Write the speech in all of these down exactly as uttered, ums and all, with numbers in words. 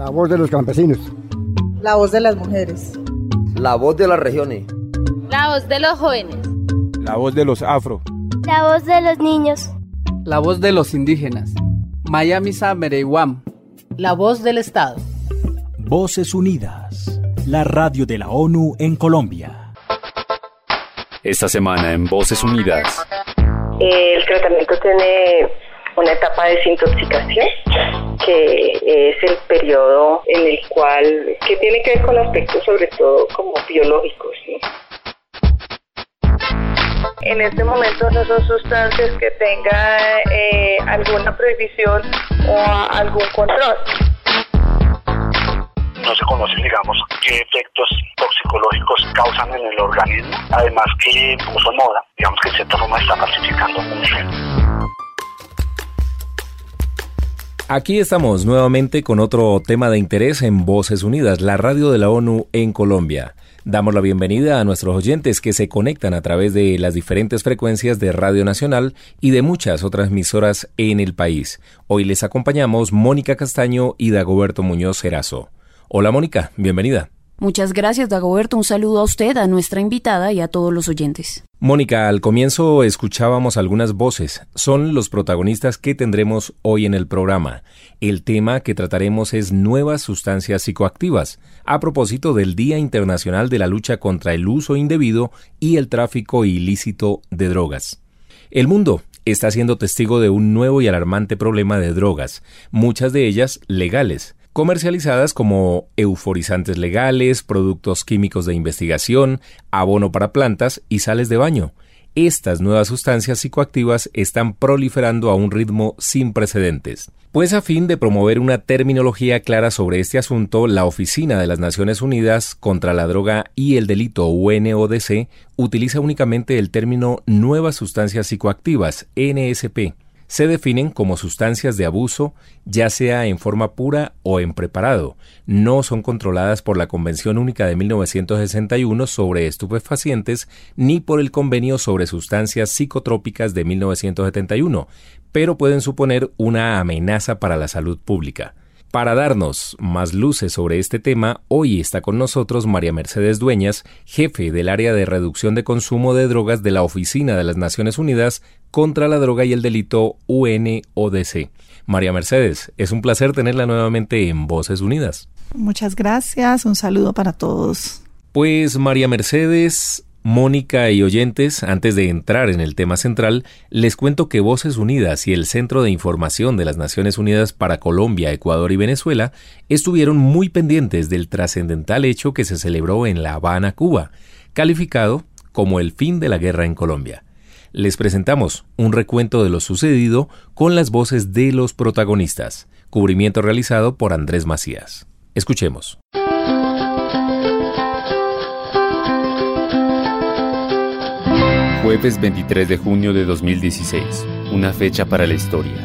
La voz de los campesinos. La voz de las mujeres. La voz de las regiones. La voz de los jóvenes. La voz de los afro. La voz de los niños. La voz de los indígenas. Mayamisa Mereyuam. La voz del Estado. Voces Unidas, la radio de la ONU en Colombia. Esta semana en Voces Unidas. El tratamiento tiene una etapa de desintoxicación, que es el periodo en el cual, que tiene que ver con aspectos sobre todo como biológicos, ¿no? En este momento no son sustancias que tengan eh, alguna prohibición o algún control. No se conoce, digamos, qué efectos toxicológicos causan en el organismo. Además que, como son moda, digamos que de cierta forma está falsificando mucho. Aquí estamos nuevamente con otro tema de interés en Voces Unidas, la radio de la ONU en Colombia. Damos la bienvenida a nuestros oyentes que se conectan a través de las diferentes frecuencias de Radio Nacional y de muchas otras emisoras en el país. Hoy les acompañamos Mónica Castaño y Dagoberto Muñoz Erazo. Hola Mónica, bienvenida. Muchas gracias, Dagoberto. Un saludo a usted, a nuestra invitada y a todos los oyentes. Mónica, al comienzo escuchábamos algunas voces. Son los protagonistas que tendremos hoy en el programa. El tema que trataremos es nuevas sustancias psicoactivas, a propósito del Día Internacional de la Lucha contra el Uso Indebido y el Tráfico Ilícito de Drogas. El mundo está siendo testigo de un nuevo y alarmante problema de drogas, muchas de ellas legales, comercializadas como euforizantes legales, productos químicos de investigación, abono para plantas y sales de baño. Estas nuevas sustancias psicoactivas están proliferando a un ritmo sin precedentes. Pues a fin de promover una terminología clara sobre este asunto, la Oficina de las Naciones Unidas contra la Droga y el Delito, U N O D C, utiliza únicamente el término Nuevas Sustancias Psicoactivas, N S P. Se definen como sustancias de abuso, ya sea en forma pura o en preparado. No son controladas por la Convención Única de mil novecientos sesenta y uno sobre estupefacientes ni por el Convenio sobre Sustancias Psicotrópicas de mil novecientos setenta y uno, pero pueden suponer una amenaza para la salud pública. Para darnos más luces sobre este tema, hoy está con nosotros María Mercedes Dueñas, jefe del área de reducción de consumo de drogas de la Oficina de las Naciones Unidas contra la Droga y el Delito, U N O D C. María Mercedes, es un placer tenerla nuevamente en Voces Unidas. Muchas gracias, un saludo para todos. Pues María Mercedes, Mónica y oyentes, antes de entrar en el tema central, les cuento que Voces Unidas y el Centro de Información de las Naciones Unidas para Colombia, Ecuador y Venezuela estuvieron muy pendientes del trascendental hecho que se celebró en La Habana, Cuba, calificado como el fin de la guerra en Colombia. Les presentamos un recuento de lo sucedido con las voces de los protagonistas, cubrimiento realizado por Andrés Macías. Escuchemos. Jueves veintitrés de junio de dos mil dieciséis, una fecha para la historia.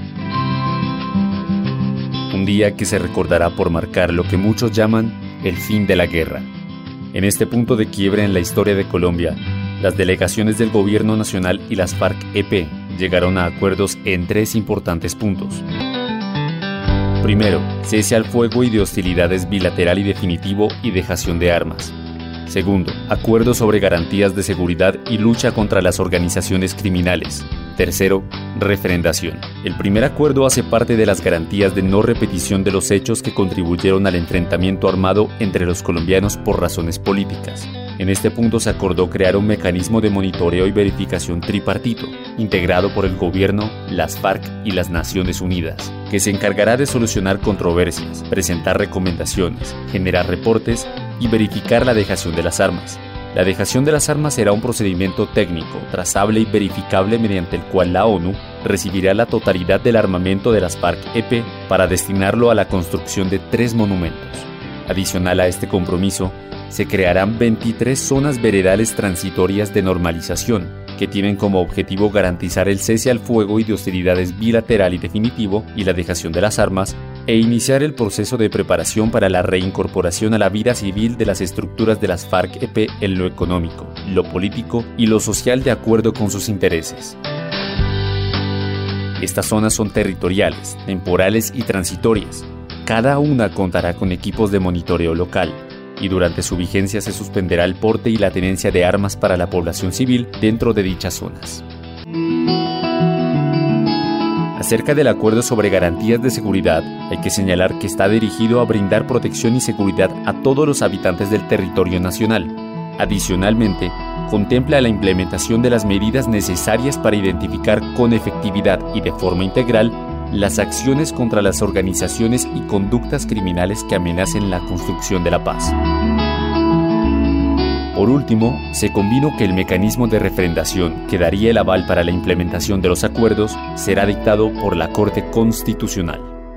Un día que se recordará por marcar lo que muchos llaman el fin de la guerra. En este punto de quiebre en la historia de Colombia, las delegaciones del Gobierno Nacional y las FARC-E P llegaron a acuerdos en tres importantes puntos. Primero, cese al fuego y de hostilidades bilateral y definitivo y dejación de armas. Segundo, acuerdo sobre garantías de seguridad y lucha contra las organizaciones criminales. Tercero, refrendación. El primer acuerdo hace parte de las garantías de no repetición de los hechos que contribuyeron al enfrentamiento armado entre los colombianos por razones políticas. En este punto se acordó crear un mecanismo de monitoreo y verificación tripartito, integrado por el gobierno, las FARC y las Naciones Unidas, que se encargará de solucionar controversias, presentar recomendaciones, generar reportes y verificar la dejación de las armas. La dejación de las armas será un procedimiento técnico, trazable y verificable mediante el cual la ONU recibirá la totalidad del armamento de las FARC-E P para destinarlo a la construcción de tres monumentos. Adicional a este compromiso, se crearán veintitrés zonas veredales transitorias de normalización, que tienen como objetivo garantizar el cese al fuego y de hostilidades bilateral y definitivo y la dejación de las armas, e iniciar el proceso de preparación para la reincorporación a la vida civil de las estructuras de las FARC-E P en lo económico, lo político y lo social de acuerdo con sus intereses. Estas zonas son territoriales, temporales y transitorias. Cada una contará con equipos de monitoreo local, y durante su vigencia se suspenderá el porte y la tenencia de armas para la población civil dentro de dichas zonas. Acerca del acuerdo sobre garantías de seguridad, hay que señalar que está dirigido a brindar protección y seguridad a todos los habitantes del territorio nacional. Adicionalmente, contempla la implementación de las medidas necesarias para identificar con efectividad y de forma integral las acciones contra las organizaciones y conductas criminales que amenacen la construcción de la paz. Por último, se convino que el mecanismo de refrendación que daría el aval para la implementación de los acuerdos será dictado por la Corte Constitucional.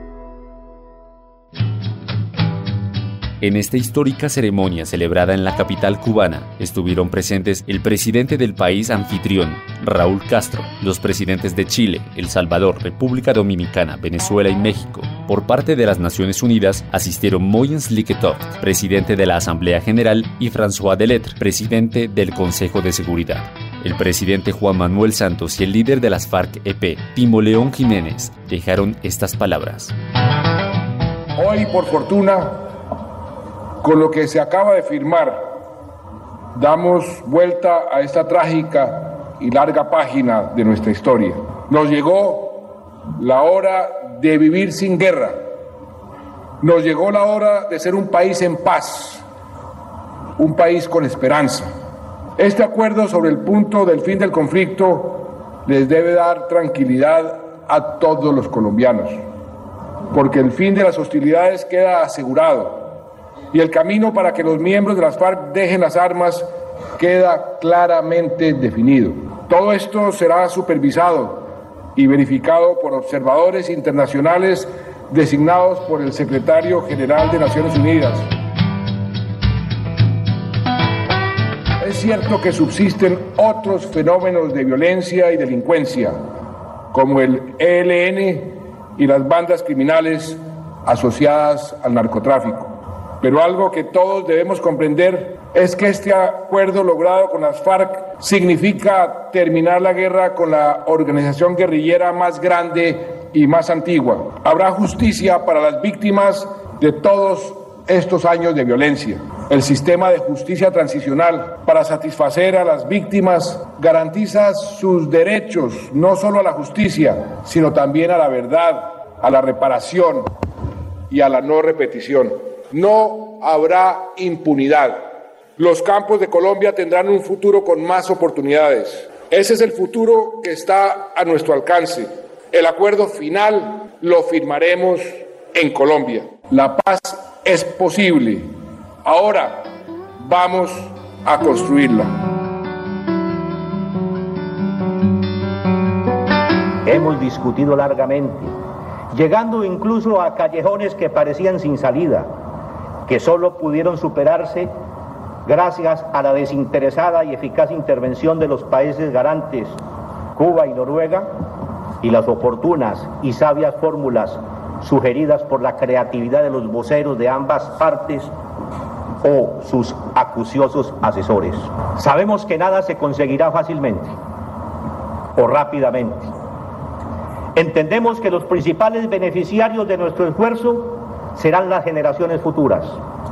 En esta histórica ceremonia celebrada en la capital cubana, estuvieron presentes el presidente del país anfitrión, Raúl Castro, los presidentes de Chile, El Salvador, República Dominicana, Venezuela y México. Por parte de las Naciones Unidas asistieron Mogens Lykketoft, presidente de la Asamblea General, y François Delettre, presidente del Consejo de Seguridad. El presidente Juan Manuel Santos y el líder de las FARC-E P, Timo León Jiménez, dejaron estas palabras. Hoy, por fortuna, con lo que se acaba de firmar, damos vuelta a esta trágica y larga página de nuestra historia. Nos llegó la hora de vivir sin guerra. Nos llegó la hora de ser un país en paz, un país con esperanza. Este acuerdo sobre el punto del fin del conflicto les debe dar tranquilidad a todos los colombianos, porque el fin de las hostilidades queda asegurado. Y el camino para que los miembros de las FARC dejen las armas queda claramente definido. Todo esto será supervisado y verificado por observadores internacionales designados por el Secretario General de Naciones Unidas. Es cierto que subsisten otros fenómenos de violencia y delincuencia, como el E L N y las bandas criminales asociadas al narcotráfico. Pero algo que todos debemos comprender es que este acuerdo logrado con las FARC significa terminar la guerra con la organización guerrillera más grande y más antigua. Habrá justicia para las víctimas de todos estos años de violencia. El sistema de justicia transicional para satisfacer a las víctimas garantiza sus derechos no solo a la justicia, sino también a la verdad, a la reparación y a la no repetición. No habrá impunidad. Los campos de Colombia tendrán un futuro con más oportunidades. Ese es el futuro que está a nuestro alcance. El acuerdo final lo firmaremos en Colombia. La paz es posible. Ahora vamos a construirla. Hemos discutido largamente, llegando incluso a callejones que parecían sin salida, que solo pudieron superarse gracias a la desinteresada y eficaz intervención de los países garantes, Cuba y Noruega, y las oportunas y sabias fórmulas sugeridas por la creatividad de los voceros de ambas partes o sus acuciosos asesores. Sabemos que nada se conseguirá fácilmente o rápidamente. Entendemos que los principales beneficiarios de nuestro esfuerzo serán las generaciones futuras.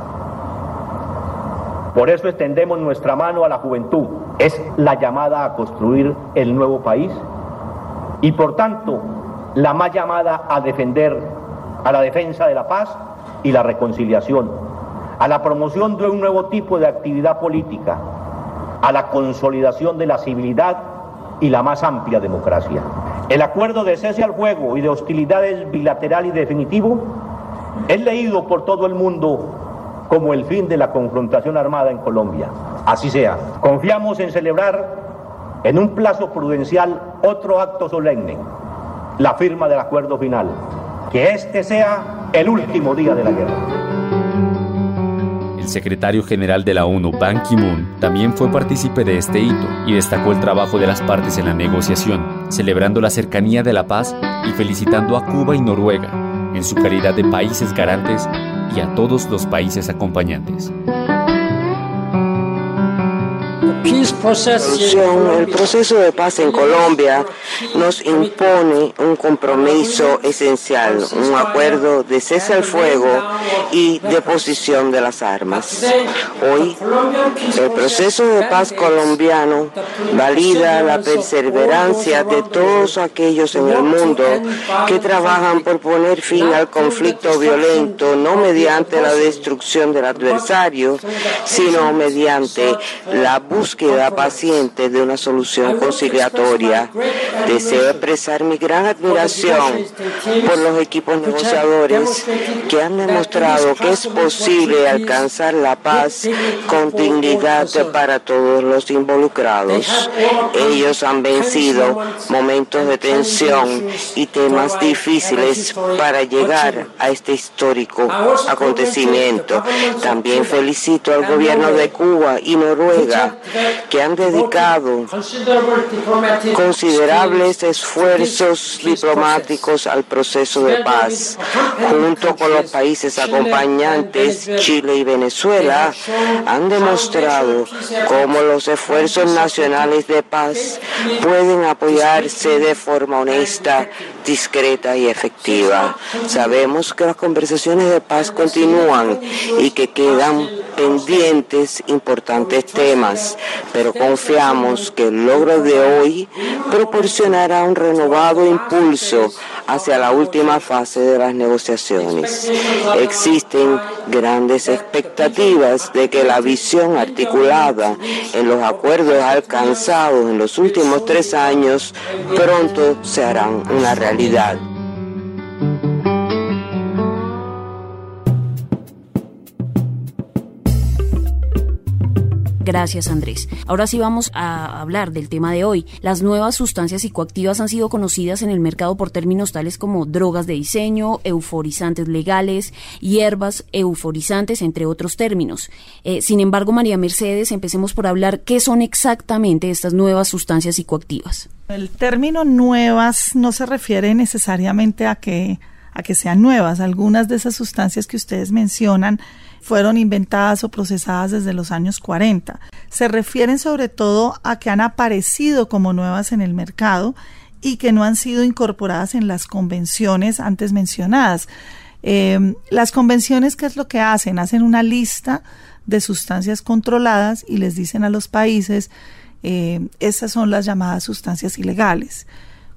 Por eso extendemos nuestra mano a la juventud. Es la llamada a construir el nuevo país y por tanto la más llamada a defender, a la defensa de la paz y la reconciliación, a la promoción de un nuevo tipo de actividad política, a la consolidación de la civilidad y la más amplia democracia. El acuerdo de cese al fuego y de hostilidades bilateral y definitivo es leído por todo el mundo como el fin de la confrontación armada en Colombia. Así sea. Confiamos en celebrar en un plazo prudencial otro acto solemne, la firma del acuerdo final. Que este sea el último día de la guerra. El secretario general de la ONU, Ban Ki-moon, también fue partícipe de este hito y destacó el trabajo de las partes en la negociación, celebrando la cercanía de la paz y felicitando a Cuba y Noruega en su calidad de países garantes y a todos los países acompañantes. The peace El proceso de paz en Colombia nos impone un compromiso esencial, un acuerdo de cese al fuego y deposición de las armas. Hoy, el proceso de paz colombiano valida la perseverancia de todos aquellos en el mundo que trabajan por poner fin al conflicto violento, no mediante la destrucción del adversario, sino mediante la búsqueda paciente de una solución conciliatoria. Deseo expresar mi gran admiración por los equipos negociadores que han demostrado que es posible alcanzar la paz con dignidad para todos los involucrados. Ellos han vencido momentos de tensión y temas difíciles para llegar a este histórico acontecimiento. También felicito al gobierno de Cuba y Noruega, que han dedicado considerables esfuerzos diplomáticos al proceso de paz. Junto con los países acompañantes, Chile y Venezuela, han demostrado cómo los esfuerzos nacionales de paz pueden apoyarse de forma honesta, discreta y efectiva. Sabemos que las conversaciones de paz continúan y que quedan pendientes importantes temas, pero confiamos que el logro de hoy proporcionará un renovado impulso hacia la última fase de las negociaciones. Existen grandes expectativas de que la visión articulada en los acuerdos alcanzados en los últimos tres años pronto se harán una realidad. Gracias, Andrés. Ahora sí vamos a hablar del tema de hoy. Las nuevas sustancias psicoactivas han sido conocidas en el mercado por términos tales como drogas de diseño, euforizantes legales, hierbas euforizantes, entre otros términos. Eh, sin embargo, María Mercedes, empecemos por hablar qué son exactamente estas nuevas sustancias psicoactivas. El término nuevas no se refiere necesariamente a que, a que sean nuevas. Algunas de esas sustancias que ustedes mencionan fueron inventadas o procesadas desde los años cuarenta. Se refieren sobre todo a que han aparecido como nuevas en el mercado y que no han sido incorporadas en las convenciones antes mencionadas. Eh, las convenciones, ¿qué es lo que hacen? Hacen una lista de sustancias controladas y les dicen a los países, eh, estas son las llamadas sustancias ilegales.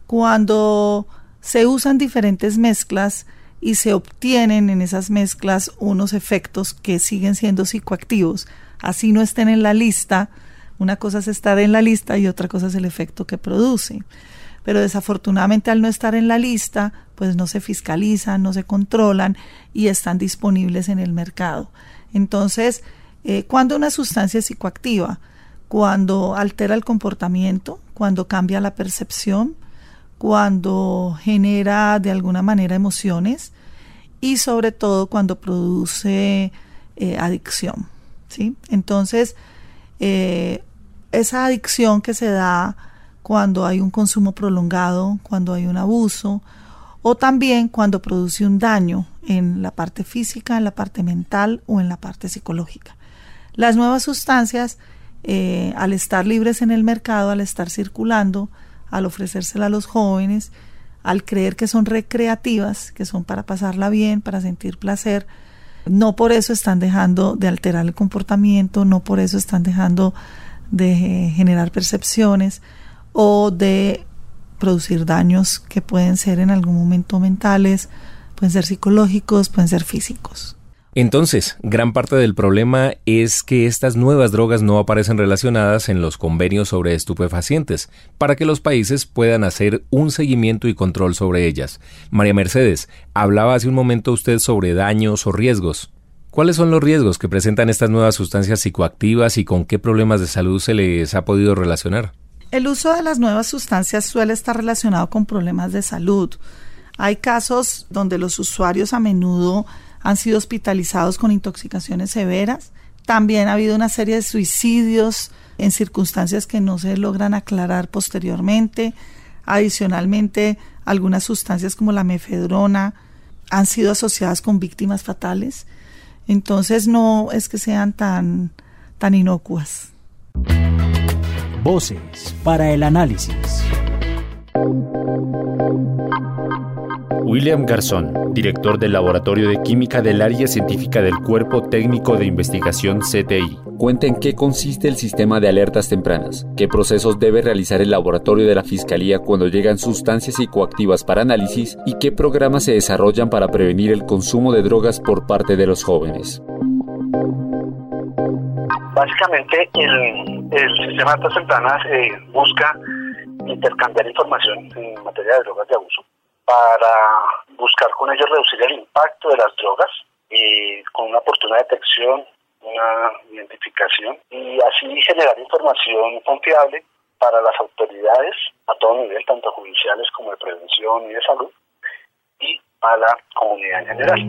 Cuando se usan diferentes mezclas y se obtienen en esas mezclas unos efectos que siguen siendo psicoactivos, así no estén en la lista. Una cosa es estar en la lista y otra cosa es el efecto que produce. Pero desafortunadamente, al no estar en la lista, pues no se fiscalizan, no se controlan y están disponibles en el mercado. Entonces, eh, ¿cuándo una sustancia es psicoactiva? Cuando altera el comportamiento, cuando cambia la percepción, cuando genera de alguna manera emociones y sobre todo cuando produce eh, adicción, ¿sí? Entonces, eh, esa adicción que se da cuando hay un consumo prolongado, cuando hay un abuso, o también cuando produce un daño en la parte física, en la parte mental o en la parte psicológica. Las nuevas sustancias, eh, al estar libres en el mercado, al estar circulando, al ofrecérsela a los jóvenes, al creer que son recreativas, que son para pasarla bien, para sentir placer, no por eso están dejando de alterar el comportamiento, no por eso están dejando de generar percepciones o de producir daños que pueden ser en algún momento mentales, pueden ser psicológicos, pueden ser físicos. Entonces, gran parte del problema es que estas nuevas drogas no aparecen relacionadas en los convenios sobre estupefacientes, para que los países puedan hacer un seguimiento y control sobre ellas. María Mercedes, hablaba hace un momento usted sobre daños o riesgos. ¿Cuáles son los riesgos que presentan estas nuevas sustancias psicoactivas y con qué problemas de salud se les ha podido relacionar? El uso de las nuevas sustancias suele estar relacionado con problemas de salud. Hay casos donde los usuarios a menudo han sido hospitalizados con intoxicaciones severas. También ha habido una serie de suicidios en circunstancias que no se logran aclarar posteriormente. Adicionalmente, algunas sustancias como la mefedrona han sido asociadas con víctimas fatales. Entonces no es que sean tan, tan inocuas. Voces para el análisis. William Garzón, director del Laboratorio de Química del Área Científica del Cuerpo Técnico de Investigación C T I, cuenta en qué consiste el sistema de alertas tempranas, qué procesos debe realizar el laboratorio de la Fiscalía cuando llegan sustancias psicoactivas para análisis y qué programas se desarrollan para prevenir el consumo de drogas por parte de los jóvenes. Básicamente, el, el sistema de alertas tempranas eh, busca intercambiar información en materia de drogas de abuso para buscar con ellos reducir el impacto de las drogas eh, con una oportuna detección, una identificación y así generar información confiable para las autoridades a todo nivel, tanto judiciales como de prevención y de salud, y a la comunidad en general.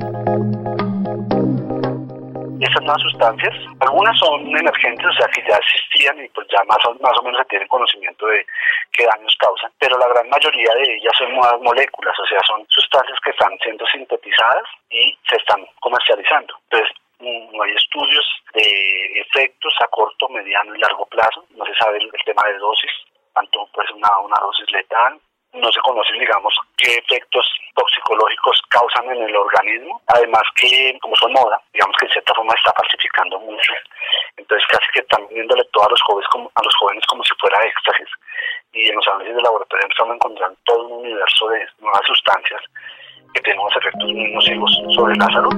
Estas nuevas sustancias, algunas son emergentes, o sea que ya existían y pues ya más o, más o menos se tiene conocimiento de qué daños causan, pero la gran mayoría de ellas son nuevas moléculas, o sea, son sustancias que están siendo sintetizadas y se están comercializando. Entonces, no hay estudios de efectos a corto, mediano y largo plazo, no se sabe el, el tema de dosis, tanto pues una, una dosis letal. No se conocen, digamos, qué efectos toxicológicos causan en el organismo. Además que, como son moda, digamos que en cierta forma está falsificando mucho. Entonces casi que están vendiéndole todo a los jóvenes como, a los jóvenes como si fuera éxtasis. Y en los análisis de laboratorio estamos encontrando todo un universo de nuevas sustancias que tienen unos efectos muy nocivos sobre la salud.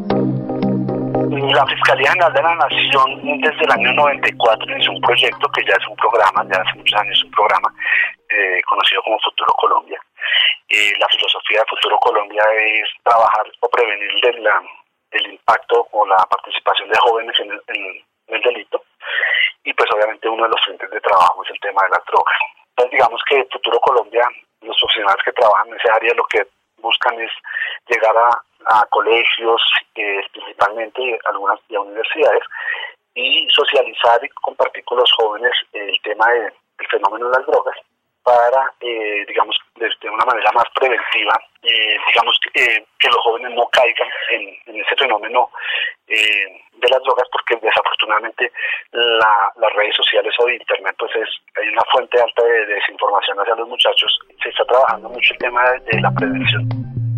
La Fiscalía General de la Nación desde el año noventa y cuatro inició un proyecto que ya es un programa, ya hace muchos años es un programa eh, conocido como Futuro Colombia. Eh, la filosofía de Futuro Colombia es trabajar o prevenir el, la, el impacto o la participación de jóvenes en el, en el delito, y pues obviamente uno de los frentes de trabajo es el tema de las drogas. Entonces digamos que Futuro Colombia, los profesionales que trabajan en esa área lo que buscan es llegar a a colegios, eh, principalmente algunas y a universidades, y socializar y compartir con los jóvenes el tema de, del fenómeno de las drogas para, eh, digamos, de, de una manera más preventiva, eh, digamos, eh, que los jóvenes no caigan en, en ese fenómeno eh, de las drogas, porque desafortunadamente la, las redes sociales o de internet, pues es, hay una fuente alta de, de desinformación hacia los muchachos. Se está trabajando mucho el tema de, de la prevención.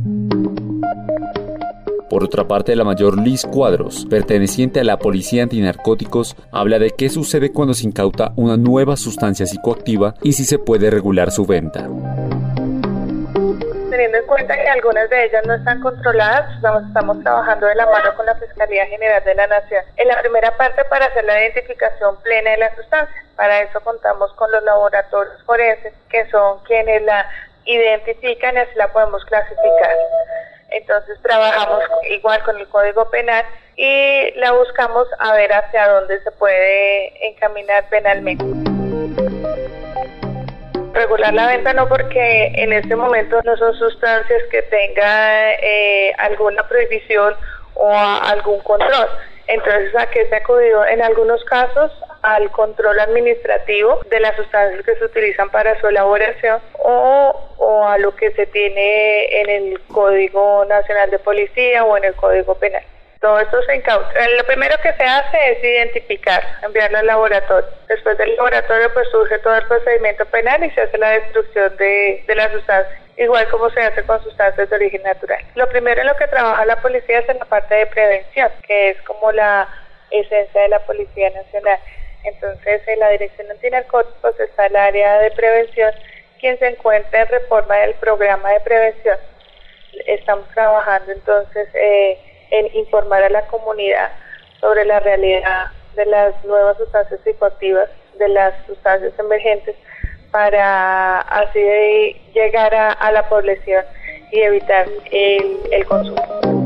Por otra parte, la mayor Liz Cuadros, perteneciente a la Policía Antinarcóticos, habla de qué sucede cuando se incauta una nueva sustancia psicoactiva y si se puede regular su venta. Teniendo en cuenta que algunas de ellas no están controladas, estamos, estamos trabajando de la mano con la Fiscalía General de la Nación en la primera parte para hacer la identificación plena de la sustancia. Para eso contamos con los laboratorios forenses, que son quienes la identifican y así la podemos clasificar. Entonces trabajamos igual con el Código Penal y la buscamos a ver hacia dónde se puede encaminar penalmente. Regular la venta no, porque en este momento no son sustancias que tengan eh, alguna prohibición o a, algún control. Entonces, ¿a qué se ha acudido? En algunos casos, al control administrativo de las sustancias que se utilizan para su elaboración o, o a lo que se tiene en el Código Nacional de Policía o en el Código Penal. Todo esto se incauta. Lo primero que se hace es identificar, enviarlo al laboratorio. Después del laboratorio, pues surge todo el procedimiento penal y se hace la destrucción de, de la sustancia, igual como se hace con sustancias de origen natural. Lo primero en lo que trabaja la policía es en la parte de prevención, que es como la esencia de la Policía Nacional. Entonces, en la Dirección Antinarcóticos está el área de prevención, quien se encuentra en reforma del programa de prevención. Estamos trabajando entonces eh, en informar a la comunidad sobre la realidad de las nuevas sustancias psicoactivas, de las sustancias emergentes, para así llegar a, a la población y evitar el, el consumo.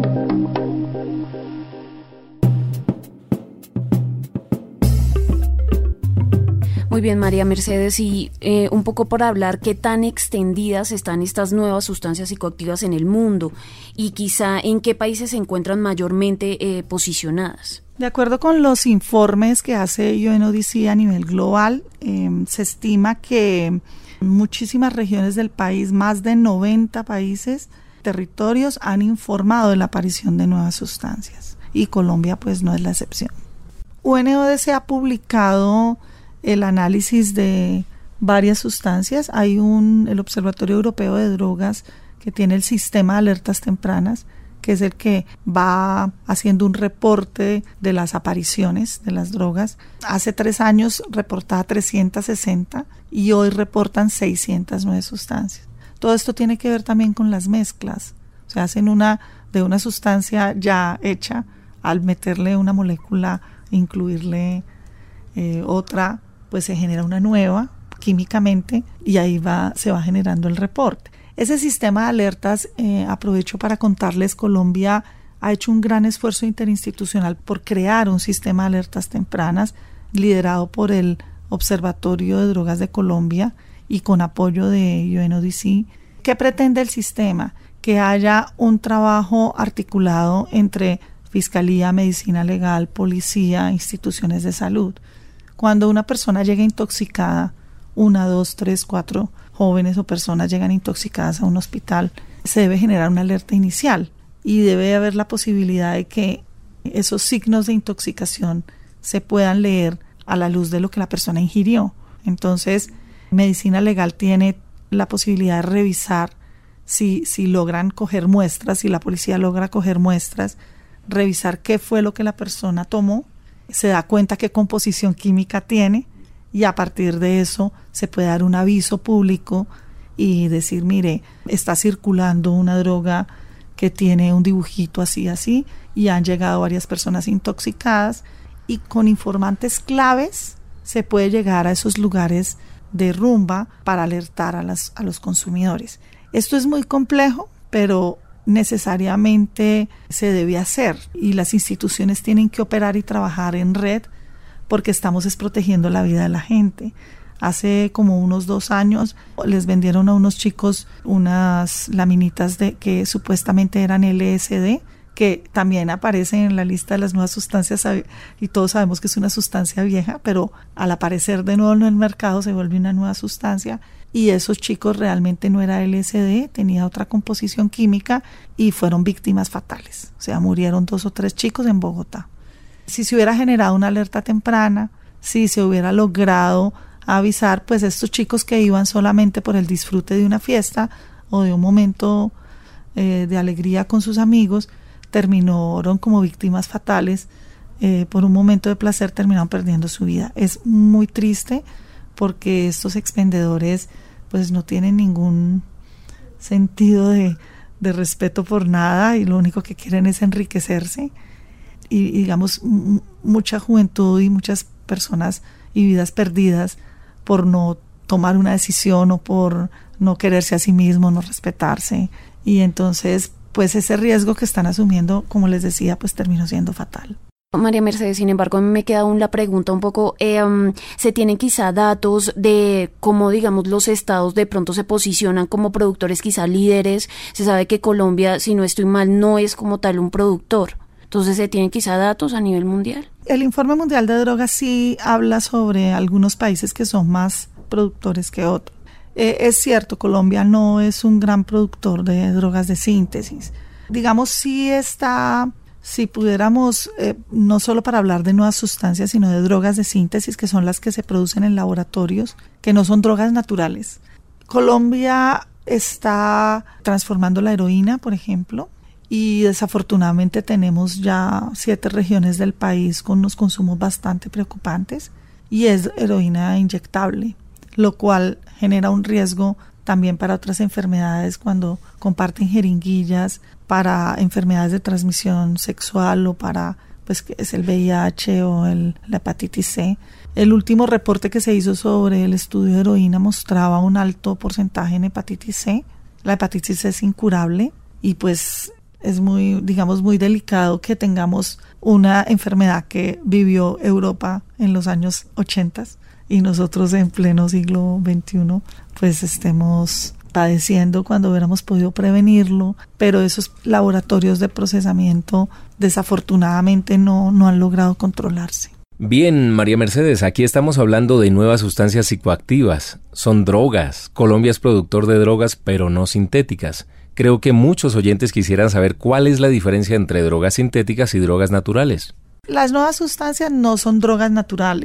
Muy bien, María Mercedes, y eh, un poco por hablar qué tan extendidas están estas nuevas sustancias psicoactivas en el mundo y quizá en qué países se encuentran mayormente eh, posicionadas. De acuerdo con los informes que hace U N O D C a nivel global, eh, se estima que en muchísimas regiones del país, más de noventa países, territorios, han informado de la aparición de nuevas sustancias, y Colombia pues no es la excepción. U N O D C ha publicado el análisis de varias sustancias. Hay un, el Observatorio Europeo de Drogas, que tiene el sistema de alertas tempranas, que es el que va haciendo un reporte de las apariciones de las drogas. Hace tres años reportaba trescientas sesenta y hoy reportan seiscientas nueve sustancias. Todo esto tiene que ver también con las mezclas. O sea, hacen una de una sustancia ya hecha, al meterle una molécula, incluirle eh, otra, pues se genera una nueva químicamente y ahí va, se va generando el reporte. Ese sistema de alertas, eh, aprovecho para contarles, Colombia ha hecho un gran esfuerzo interinstitucional por crear un sistema de alertas tempranas liderado por el Observatorio de Drogas de Colombia y con apoyo de U N O D C. ¿Qué pretende el sistema? Que haya un trabajo articulado entre Fiscalía, Medicina Legal, Policía, instituciones de salud. Cuando una persona llega intoxicada, una, dos, tres, cuatro jóvenes o personas llegan intoxicadas a un hospital, se debe generar una alerta inicial y debe haber la posibilidad de que esos signos de intoxicación se puedan leer a la luz de lo que la persona ingirió. Entonces, Medicina Legal tiene la posibilidad de revisar si, si logran coger muestras, si la policía logra coger muestras, revisar qué fue lo que la persona tomó, se da cuenta qué composición química tiene y a partir de eso se puede dar un aviso público y decir, mire, está circulando una droga que tiene un dibujito así, así, y han llegado varias personas intoxicadas, y con informantes claves se puede llegar a esos lugares de rumba para alertar a, las, a los consumidores. Esto es muy complejo, pero necesariamente se debe hacer y las instituciones tienen que operar y trabajar en red porque estamos es protegiendo la vida de la gente. Hace como unos dos años les vendieron a unos chicos unas laminitas de que supuestamente eran L S D, que también aparecen en la lista de las nuevas sustancias y todos sabemos que es una sustancia vieja, pero al aparecer de nuevo en el mercado se vuelve una nueva sustancia y esos chicos realmente no era L S D, tenía otra composición química y fueron víctimas fatales. O sea, murieron dos o tres chicos en Bogotá. Si se hubiera generado una alerta temprana, si se hubiera logrado avisar, pues estos chicos que iban solamente por el disfrute de una fiesta o de un momento eh, de alegría con sus amigos, terminaron como víctimas fatales, eh, por un momento de placer terminaron perdiendo su vida. Es muy triste porque estos expendedores pues no tienen ningún sentido de, de respeto por nada y lo único que quieren es enriquecerse. Y digamos, m- mucha juventud y muchas personas y vidas perdidas por no tomar una decisión o por no quererse a sí mismo, no respetarse. Y entonces, pues ese riesgo que están asumiendo, como les decía, pues terminó siendo fatal. María Mercedes, sin embargo, a mí me queda aún la pregunta un poco, eh, um, ¿se tienen quizá datos de cómo, digamos, los estados de pronto se posicionan como productores quizá líderes? Se sabe que Colombia, si no estoy mal, no es como tal un productor. Entonces, ¿se tienen quizá datos a nivel mundial? El Informe Mundial de Drogas sí habla sobre algunos países que son más productores que otros. Eh, es cierto, Colombia no es un gran productor de drogas de síntesis. Digamos, sí está, si pudiéramos, eh, no solo para hablar de nuevas sustancias, sino de drogas de síntesis, que son las que se producen en laboratorios, que no son drogas naturales. Colombia está transformando la heroína, por ejemplo, y desafortunadamente tenemos ya siete regiones del país con unos consumos bastante preocupantes y es heroína inyectable, lo cual genera un riesgo también para otras enfermedades cuando comparten jeringuillas para enfermedades de transmisión sexual o para, pues, que es el V I H o el, la hepatitis C. El último reporte que se hizo sobre el estudio de heroína mostraba un alto porcentaje en hepatitis C. La hepatitis C es incurable y pues es muy, digamos, muy delicado que tengamos una enfermedad que vivió Europa en los años ochenta y nosotros en pleno siglo veintiuno pues estemos padeciendo cuando hubiéramos podido prevenirlo, pero esos laboratorios de procesamiento desafortunadamente no, no han logrado controlarse. Bien, María Mercedes, aquí estamos hablando de nuevas sustancias psicoactivas. Son drogas. Colombia es productor de drogas, pero no sintéticas. Creo que muchos oyentes quisieran saber cuál es la diferencia entre drogas sintéticas y drogas naturales. Las nuevas sustancias no son drogas naturales,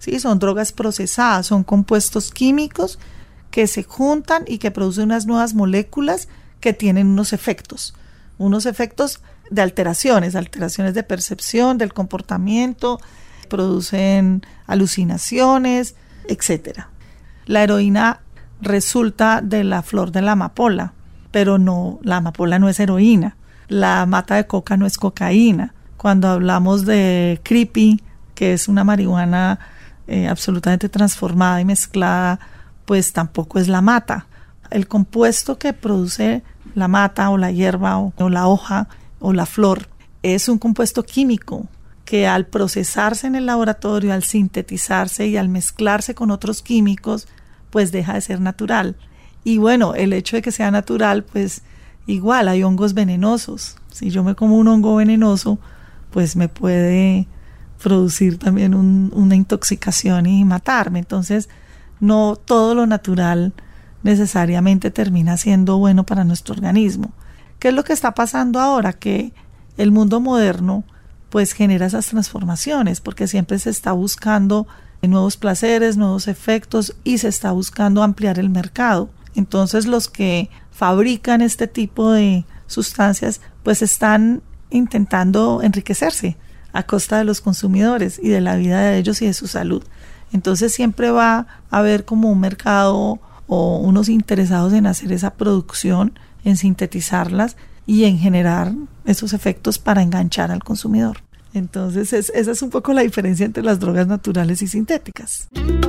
¿sí? Son drogas procesadas, son compuestos químicos que se juntan y que producen unas nuevas moléculas que tienen unos efectos, unos efectos de alteraciones, alteraciones de percepción, del comportamiento, producen alucinaciones, etcétera. La heroína resulta de la flor de la amapola, pero no, la amapola no es heroína. La mata de coca no es cocaína. Cuando hablamos de creepy, que es una marihuana eh, absolutamente transformada y mezclada, pues tampoco es la mata. El compuesto que produce la mata o la hierba o, o la hoja o la flor es un compuesto químico que al procesarse en el laboratorio, al sintetizarse y al mezclarse con otros químicos, pues deja de ser natural. Y bueno, el hecho de que sea natural, pues igual hay hongos venenosos. Si yo me como un hongo venenoso, pues me puede producir también un, una intoxicación y matarme. Entonces, no todo lo natural necesariamente termina siendo bueno para nuestro organismo. ¿Qué es lo que está pasando ahora? Que el mundo moderno pues genera esas transformaciones, porque siempre se está buscando nuevos placeres, nuevos efectos y se está buscando ampliar el mercado. Entonces los que fabrican este tipo de sustancias pues están intentando enriquecerse a costa de los consumidores y de la vida de ellos y de su salud. Entonces siempre va a haber como un mercado o unos interesados en hacer esa producción, en sintetizarlas y en generar esos efectos para enganchar al consumidor. Entonces es, esa es un poco la diferencia entre las drogas naturales y sintéticas.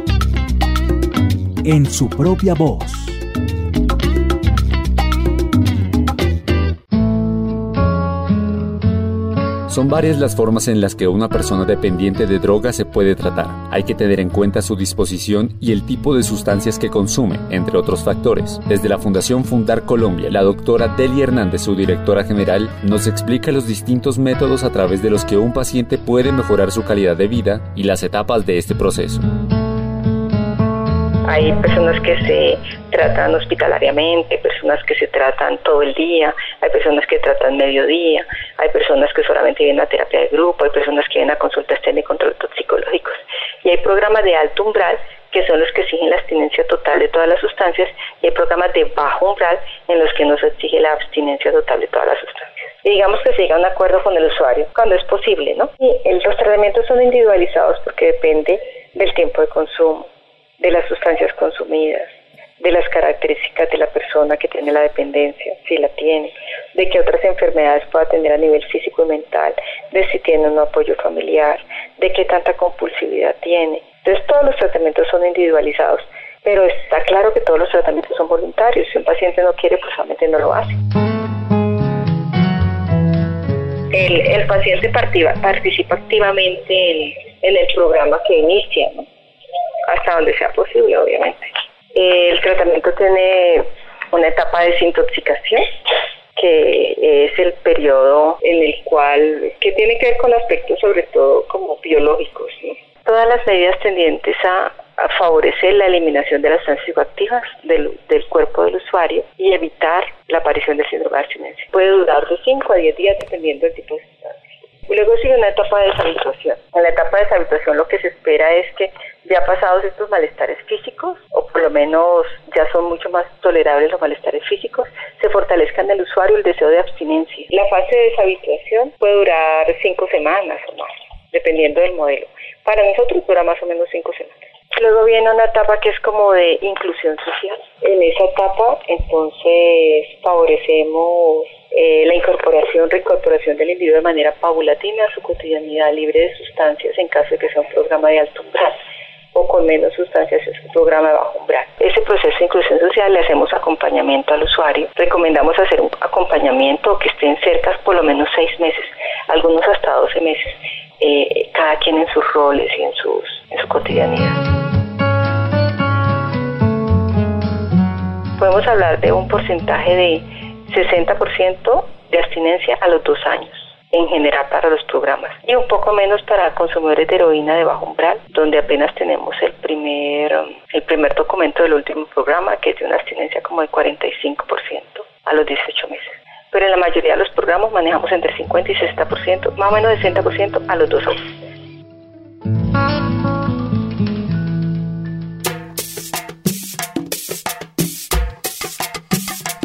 En su propia voz. Son varias las formas en las que una persona dependiente de drogas se puede tratar. Hay que tener en cuenta su disposición y el tipo de sustancias que consume, entre otros factores. Desde la Fundación Fundar Colombia, la doctora Delia Hernández, su directora general, nos explica los distintos métodos a través de los que un paciente puede mejorar su calidad de vida y las etapas de este proceso. Hay personas que se tratan hospitalariamente, personas que se tratan todo el día, hay personas que tratan mediodía, hay personas que solamente vienen a terapia de grupo, hay personas que vienen a consultas técnico-toxicológicos y hay programas de alto umbral que son los que exigen la abstinencia total de todas las sustancias y hay programas de bajo umbral en los que no se exige la abstinencia total de todas las sustancias. Y digamos que se llega a un acuerdo con el usuario cuando es posible, ¿no? Y el, los tratamientos son individualizados porque depende del tiempo de consumo, de las sustancias consumidas, de las características de la persona que tiene la dependencia, si la tiene, de qué otras enfermedades pueda tener a nivel físico y mental, de si tiene un apoyo familiar, de qué tanta compulsividad tiene. Entonces todos los tratamientos son individualizados, pero está claro que todos los tratamientos son voluntarios. Si un paciente no quiere, pues solamente no lo hace. El, el paciente participa, participa activamente en, en el programa que inicia, ¿no? Hasta donde sea posible, obviamente. El tratamiento tiene una etapa de desintoxicación, que es el periodo en el cual, que tiene que ver con aspectos sobre todo como biológicos, ¿no? Todas las medidas tendientes a, a favorecer la eliminación de las sustancias psicoactivas del, del cuerpo del usuario y evitar la aparición del síndrome de abstinencia. Puede durar de cinco a diez días dependiendo del tipo de sustancia. Luego sigue una etapa de deshabituación. En la etapa de deshabituación lo que se espera es que ya pasados estos malestares físicos, o por lo menos ya son mucho más tolerables los malestares físicos, se fortalezca en el usuario el deseo de abstinencia. La fase de deshabituación puede durar cinco semanas o más, dependiendo del modelo. Para nosotros dura más o menos cinco semanas. Luego viene una etapa que es como de inclusión social. En esa etapa, entonces, favorecemos eh, la incorporación, reincorporación del individuo de manera paulatina a su cotidianidad, libre de sustancias en caso de que sea un programa de alto umbral, o con menos sustancias es un programa de bajo umbral. Ese proceso de inclusión social le hacemos acompañamiento al usuario. Recomendamos hacer un acompañamiento que estén cerca por lo menos seis meses, algunos hasta doce meses, eh, cada quien en sus roles y en, sus, en su cotidianidad. Podemos hablar de un porcentaje de sesenta por ciento de abstinencia a los dos años, en general para los programas, y un poco menos para consumidores de heroína de bajo umbral, donde apenas tenemos el primer, el primer documento del último programa, que es de una abstinencia como del cuarenta y cinco por ciento a los dieciocho meses. Pero en la mayoría de los programas manejamos entre cincuenta y sesenta por ciento, más o menos de sesenta por ciento a los dos años.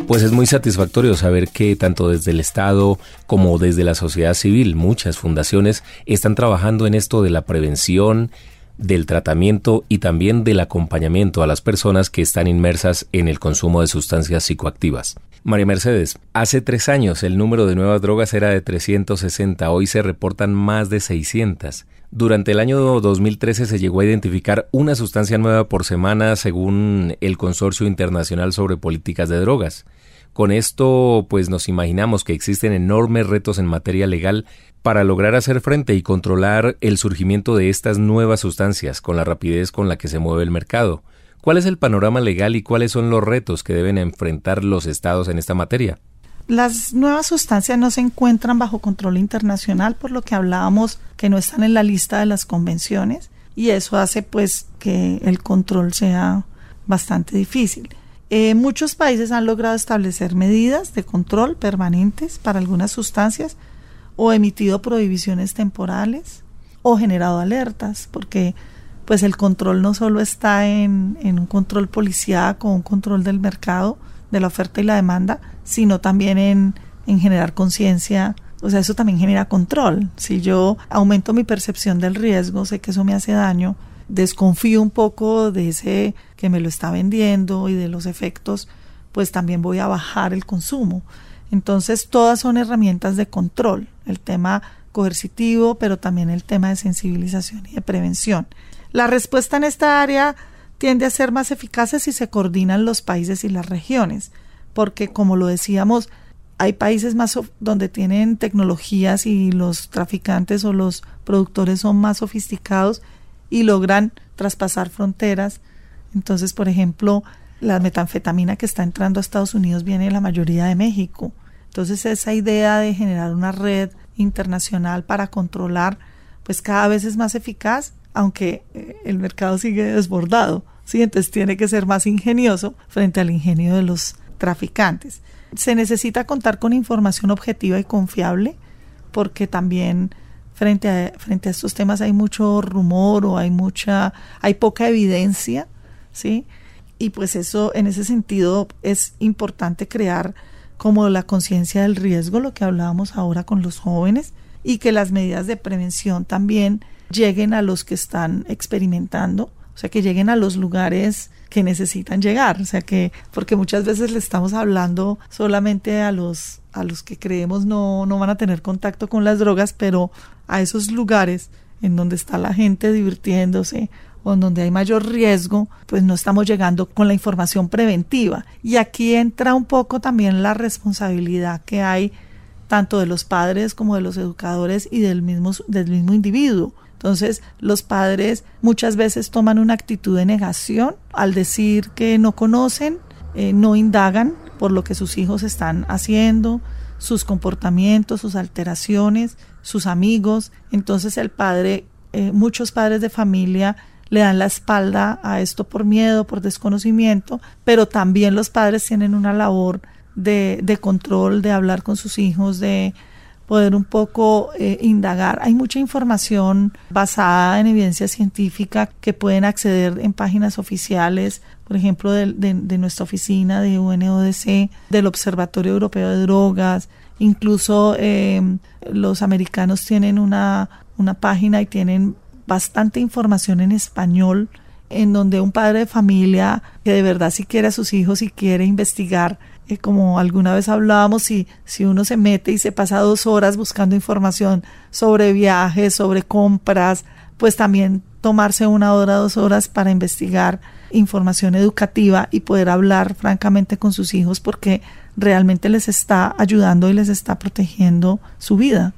Pues es muy satisfactorio saber que tanto desde el Estado como desde la sociedad civil, muchas fundaciones están trabajando en esto de la prevención, del tratamiento y también del acompañamiento a las personas que están inmersas en el consumo de sustancias psicoactivas. María Mercedes, hace tres años el número de nuevas drogas era de trescientos sesenta, hoy se reportan más de seiscientas. Durante el año dos mil trece se llegó a identificar una sustancia nueva por semana según el Consorcio Internacional sobre Políticas de Drogas. Con esto, pues nos imaginamos que existen enormes retos en materia legal para lograr hacer frente y controlar el surgimiento de estas nuevas sustancias con la rapidez con la que se mueve el mercado. ¿Cuál es el panorama legal y cuáles son los retos que deben enfrentar los estados en esta materia? Las nuevas sustancias no se encuentran bajo control internacional, por lo que hablábamos que no están en la lista de las convenciones, y eso hace pues que el control sea bastante difícil. Eh, muchos países han logrado establecer medidas de control permanentes para algunas sustancias, o emitido prohibiciones temporales, o generado alertas, porque pues el control no solo está en, en un control policíaco, un control del mercado, de la oferta y la demanda, sino también en, en generar conciencia. O sea, eso también genera control. Si yo aumento mi percepción del riesgo, sé que eso me hace daño, desconfío un poco de ese que me lo está vendiendo y de los efectos, pues también voy a bajar el consumo. Entonces, todas son herramientas de control, el tema coercitivo, pero también el tema de sensibilización y de prevención. La respuesta en esta área tiende a ser más eficaz si se coordinan los países y las regiones, porque como lo decíamos, hay países más donde tienen tecnologías y los traficantes o los productores son más sofisticados y logran traspasar fronteras. Entonces, por ejemplo, la metanfetamina que está entrando a Estados Unidos viene la mayoría de México. Entonces, esa idea de generar una red internacional para controlar, pues cada vez es más eficaz, aunque el mercado sigue desbordado, ¿sí? Entonces tiene que ser más ingenioso frente al ingenio de los traficantes. Se necesita contar con información objetiva y confiable, porque también frente a, frente a estos temas hay mucho rumor o hay mucha, hay poca evidencia, ¿sí? Y pues eso, en ese sentido, es importante crear como la conciencia del riesgo, lo que hablábamos ahora con los jóvenes, y que las medidas de prevención también lleguen a los que están experimentando, o sea, que lleguen a los lugares que necesitan llegar, o sea, que, porque muchas veces le estamos hablando solamente a los, a los que creemos no, no van a tener contacto con las drogas, pero a esos lugares en donde está la gente divirtiéndose, o en donde hay mayor riesgo, pues no estamos llegando con la información preventiva. Y aquí entra un poco también la responsabilidad que hay tanto de los padres como de los educadores y del mismo, del mismo individuo. Entonces, los padres muchas veces toman una actitud de negación al decir que no conocen, eh, no indagan por lo que sus hijos están haciendo, sus comportamientos, sus alteraciones, sus amigos. Entonces, el padre, eh, muchos padres de familia le dan la espalda a esto por miedo, por desconocimiento, pero también los padres tienen una labor de, de control, de hablar con sus hijos, de poder un poco eh, indagar. Hay mucha información basada en evidencia científica que pueden acceder en páginas oficiales, por ejemplo, de, de, de nuestra oficina de U N O D C, del Observatorio Europeo de Drogas. Incluso eh, los americanos tienen una, una página y tienen bastante información en español, en donde un padre de familia que de verdad sí quiere a sus hijos y quiere investigar, eh, como alguna vez hablábamos, si, si uno se mete y se pasa dos horas buscando información sobre viajes, sobre compras, pues también tomarse una hora, dos horas para investigar información educativa y poder hablar francamente con sus hijos, porque realmente les está ayudando y les está protegiendo su vida.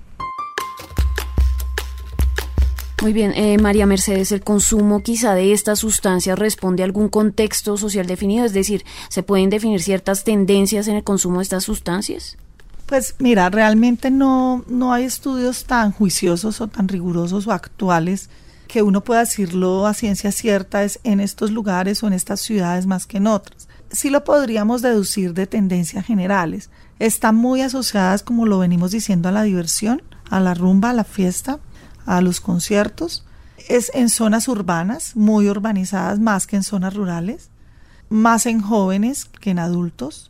Muy bien, eh, María Mercedes, ¿el consumo quizá de estas sustancias responde a algún contexto social definido? Es decir, ¿se pueden definir ciertas tendencias en el consumo de estas sustancias? Pues mira, realmente no, no hay estudios tan juiciosos o tan rigurosos o actuales que uno pueda decirlo a ciencia cierta es en estos lugares o en estas ciudades más que en otras. Sí lo podríamos deducir de tendencias generales. Están muy asociadas, como lo venimos diciendo, a la diversión, a la rumba, a la fiesta, a los conciertos. Es en zonas urbanas, muy urbanizadas, más que en zonas rurales, más en jóvenes que en adultos,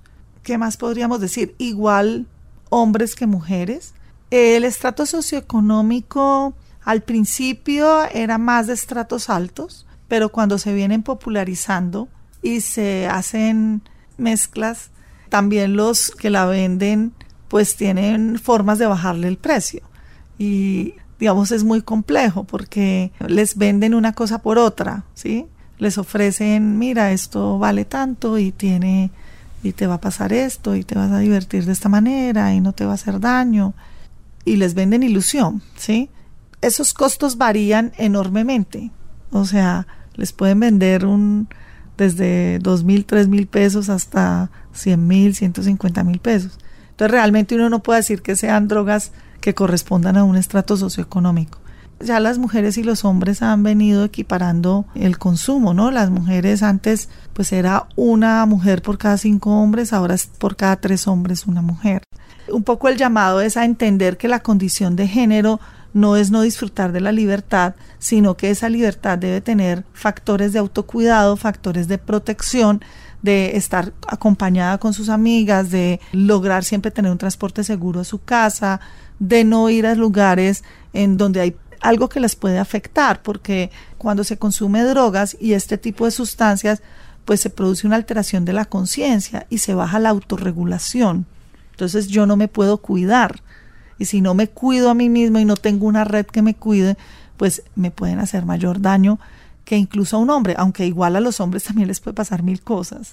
¿qué más podríamos decir? Igual hombres que mujeres. El estrato socioeconómico al principio era más de estratos altos, pero cuando se vienen popularizando y se hacen mezclas, también los que la venden pues tienen formas de bajarle el precio. Y digamos es muy complejo porque les venden una cosa por otra, ¿sí? Les ofrecen, mira, esto vale tanto y tiene y te va a pasar esto y te vas a divertir de esta manera y no te va a hacer daño, y les venden ilusión, ¿sí? Esos costos varían enormemente, o sea, les pueden vender un desde dos mil, tres mil pesos hasta cien mil, ciento cincuenta mil pesos. Entonces realmente uno no puede decir que sean drogas que correspondan a un estrato socioeconómico. Ya las mujeres y los hombres han venido equiparando el consumo, ¿no? Las mujeres antes pues era una mujer por cada cinco hombres, ahora es por cada tres hombres una mujer. Un poco el llamado es a entender que la condición de género no es no disfrutar de la libertad, sino que esa libertad debe tener factores de autocuidado, factores de protección, de estar acompañada con sus amigas, de lograr siempre tener un transporte seguro a su casa, de no ir a lugares en donde hay algo que les puede afectar, porque cuando se consume drogas y este tipo de sustancias, pues se produce una alteración de la conciencia y se baja la autorregulación. Entonces yo no me puedo cuidar, y si no me cuido a mí mismo y no tengo una red que me cuide, pues me pueden hacer mayor daño que incluso a un hombre, aunque igual a los hombres también les puede pasar mil cosas.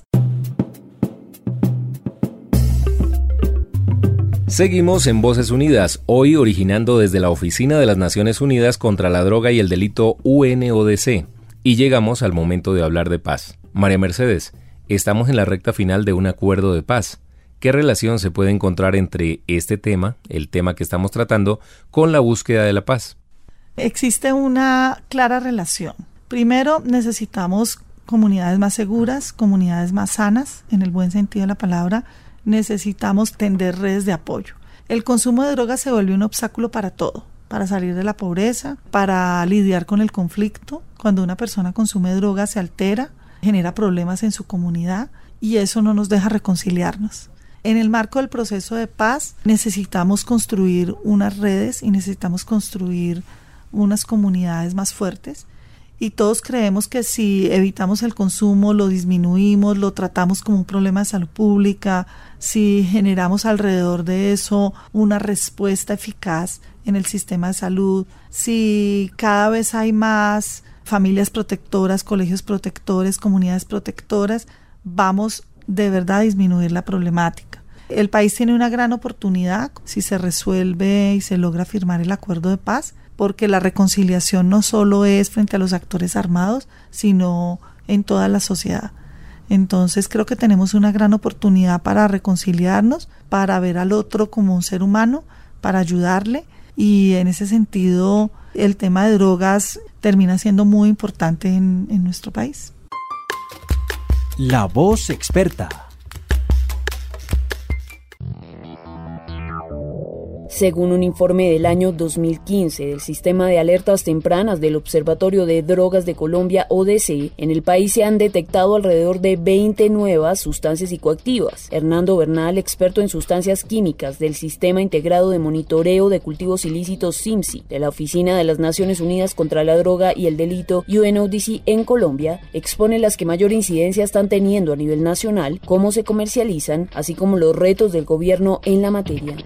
Seguimos en Voces Unidas, hoy originando desde la Oficina de las Naciones Unidas contra la Droga y el Delito U N O D C, y llegamos al momento de hablar de paz. María Mercedes, estamos en la recta final de un acuerdo de paz. ¿Qué relación se puede encontrar entre este tema, el tema que estamos tratando, con la búsqueda de la paz? Existe una clara relación. Primero, necesitamos comunidades más seguras, comunidades más sanas, en el buen sentido de la palabra. Necesitamos tender redes de apoyo. El consumo de drogas se vuelve un obstáculo para todo, para salir de la pobreza, para lidiar con el conflicto. Cuando una persona consume drogas se altera, genera problemas en su comunidad y eso no nos deja reconciliarnos. En el marco del proceso de paz necesitamos construir unas redes y necesitamos construir unas comunidades más fuertes. Y todos creemos que si evitamos el consumo, lo disminuimos, lo tratamos como un problema de salud pública, si generamos alrededor de eso una respuesta eficaz en el sistema de salud, si cada vez hay más familias protectoras, colegios protectores, comunidades protectoras, vamos de verdad a disminuir la problemática. El país tiene una gran oportunidad si se resuelve y se logra firmar el acuerdo de paz, porque la reconciliación no solo es frente a los actores armados, sino en toda la sociedad. Entonces creo que tenemos una gran oportunidad para reconciliarnos, para ver al otro como un ser humano, para ayudarle, y en ese sentido el tema de drogas termina siendo muy importante en, en nuestro país. La voz experta. Según un informe del año dos mil quince del Sistema de Alertas Tempranas del Observatorio de Drogas de Colombia, O D C, en el país se han detectado alrededor de veinte nuevas sustancias psicoactivas. Hernando Bernal, experto en sustancias químicas del Sistema Integrado de Monitoreo de Cultivos Ilícitos S I M C I, de la Oficina de las Naciones Unidas contra la Droga y el Delito U N O D C en Colombia, expone las que mayor incidencia están teniendo a nivel nacional, cómo se comercializan, así como los retos del gobierno en la materia.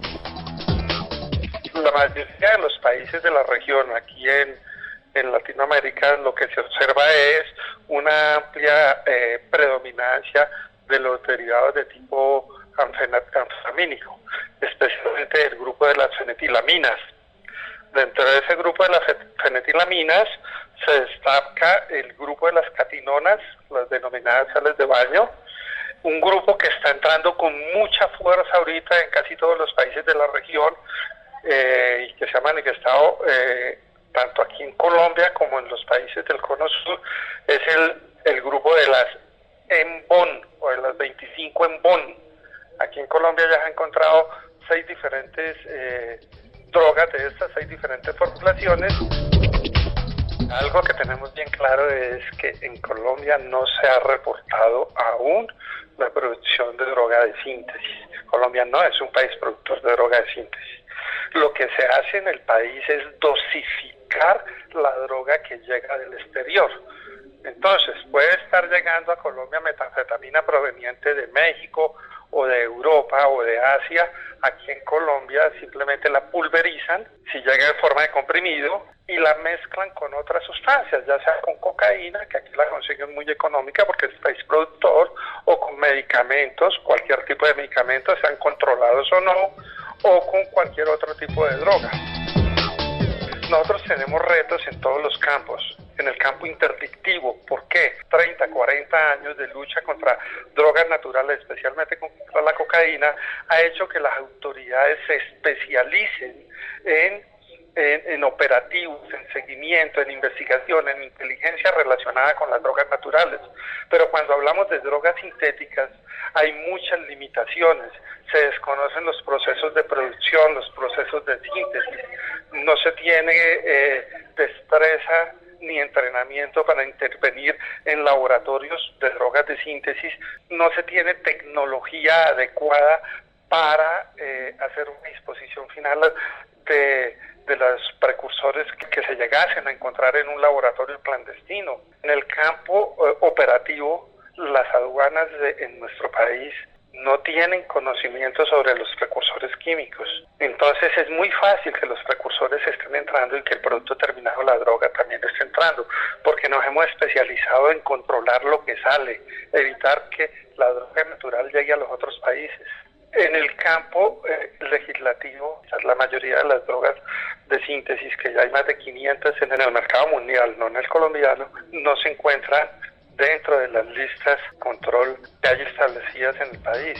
La mayoría de los países de la región, aquí en, en Latinoamérica, lo que se observa es una amplia eh, predominancia de los derivados de tipo anfetamínico, especialmente el grupo de las fenetilaminas. Dentro de ese grupo de las fenetilaminas se destaca el grupo de las catinonas, las denominadas sales de baño, un grupo que está entrando con mucha fuerza ahorita en casi todos los países de la región, Eh, y que se ha manifestado eh, tanto aquí en Colombia como en los países del Cono Sur, es el, el grupo de las Embon o de las veinticinco Embon. Aquí en Colombia ya se han encontrado seis diferentes eh, drogas de estas, seis diferentes formulaciones. Algo que tenemos bien claro es que en Colombia no se ha reportado aún la producción de droga de síntesis. Colombia no es un país productor de droga de síntesis. Lo que se hace en el país es dosificar la droga que llega del exterior. Entonces, puede estar llegando a Colombia metanfetamina proveniente de México o de Europa o de Asia. Aquí en Colombia simplemente la pulverizan, si llega en forma de comprimido, y la mezclan con otras sustancias, ya sea con cocaína, que aquí la consiguen muy económica porque es país productor, o con medicamentos, cualquier tipo de medicamentos, sean controlados o no, o con cualquier otro tipo de droga. Nosotros tenemos retos en todos los campos, en el campo interdictivo. ¿Por qué? treinta, cuarenta años de lucha contra drogas naturales, especialmente contra la cocaína, ha hecho que las autoridades se especialicen en, en, en operativos, en seguimiento, en investigación, en inteligencia relacionada con las drogas naturales. Pero cuando hablamos de drogas sintéticas, hay muchas limitaciones. Se desconocen los procesos de producción, los procesos de síntesis. No se tiene eh, destreza ni entrenamiento para intervenir en laboratorios de drogas de síntesis. No se tiene tecnología adecuada para eh, hacer una disposición final de, de los precursores que, que se llegasen a encontrar en un laboratorio clandestino. En el campo eh, operativo, las aduanas de, en nuestro país no tienen conocimiento sobre los precursores químicos. Entonces es muy fácil que los precursores estén entrando y que el producto terminado, la droga, también esté entrando, porque nos hemos especializado en controlar lo que sale, evitar que la droga natural llegue a los otros países. En el campo eh, legislativo, la mayoría de las drogas de síntesis, que ya hay más de quinientas en el mercado mundial, no en el colombiano, no se encuentran dentro de las listas de control que hay establecidas en el país.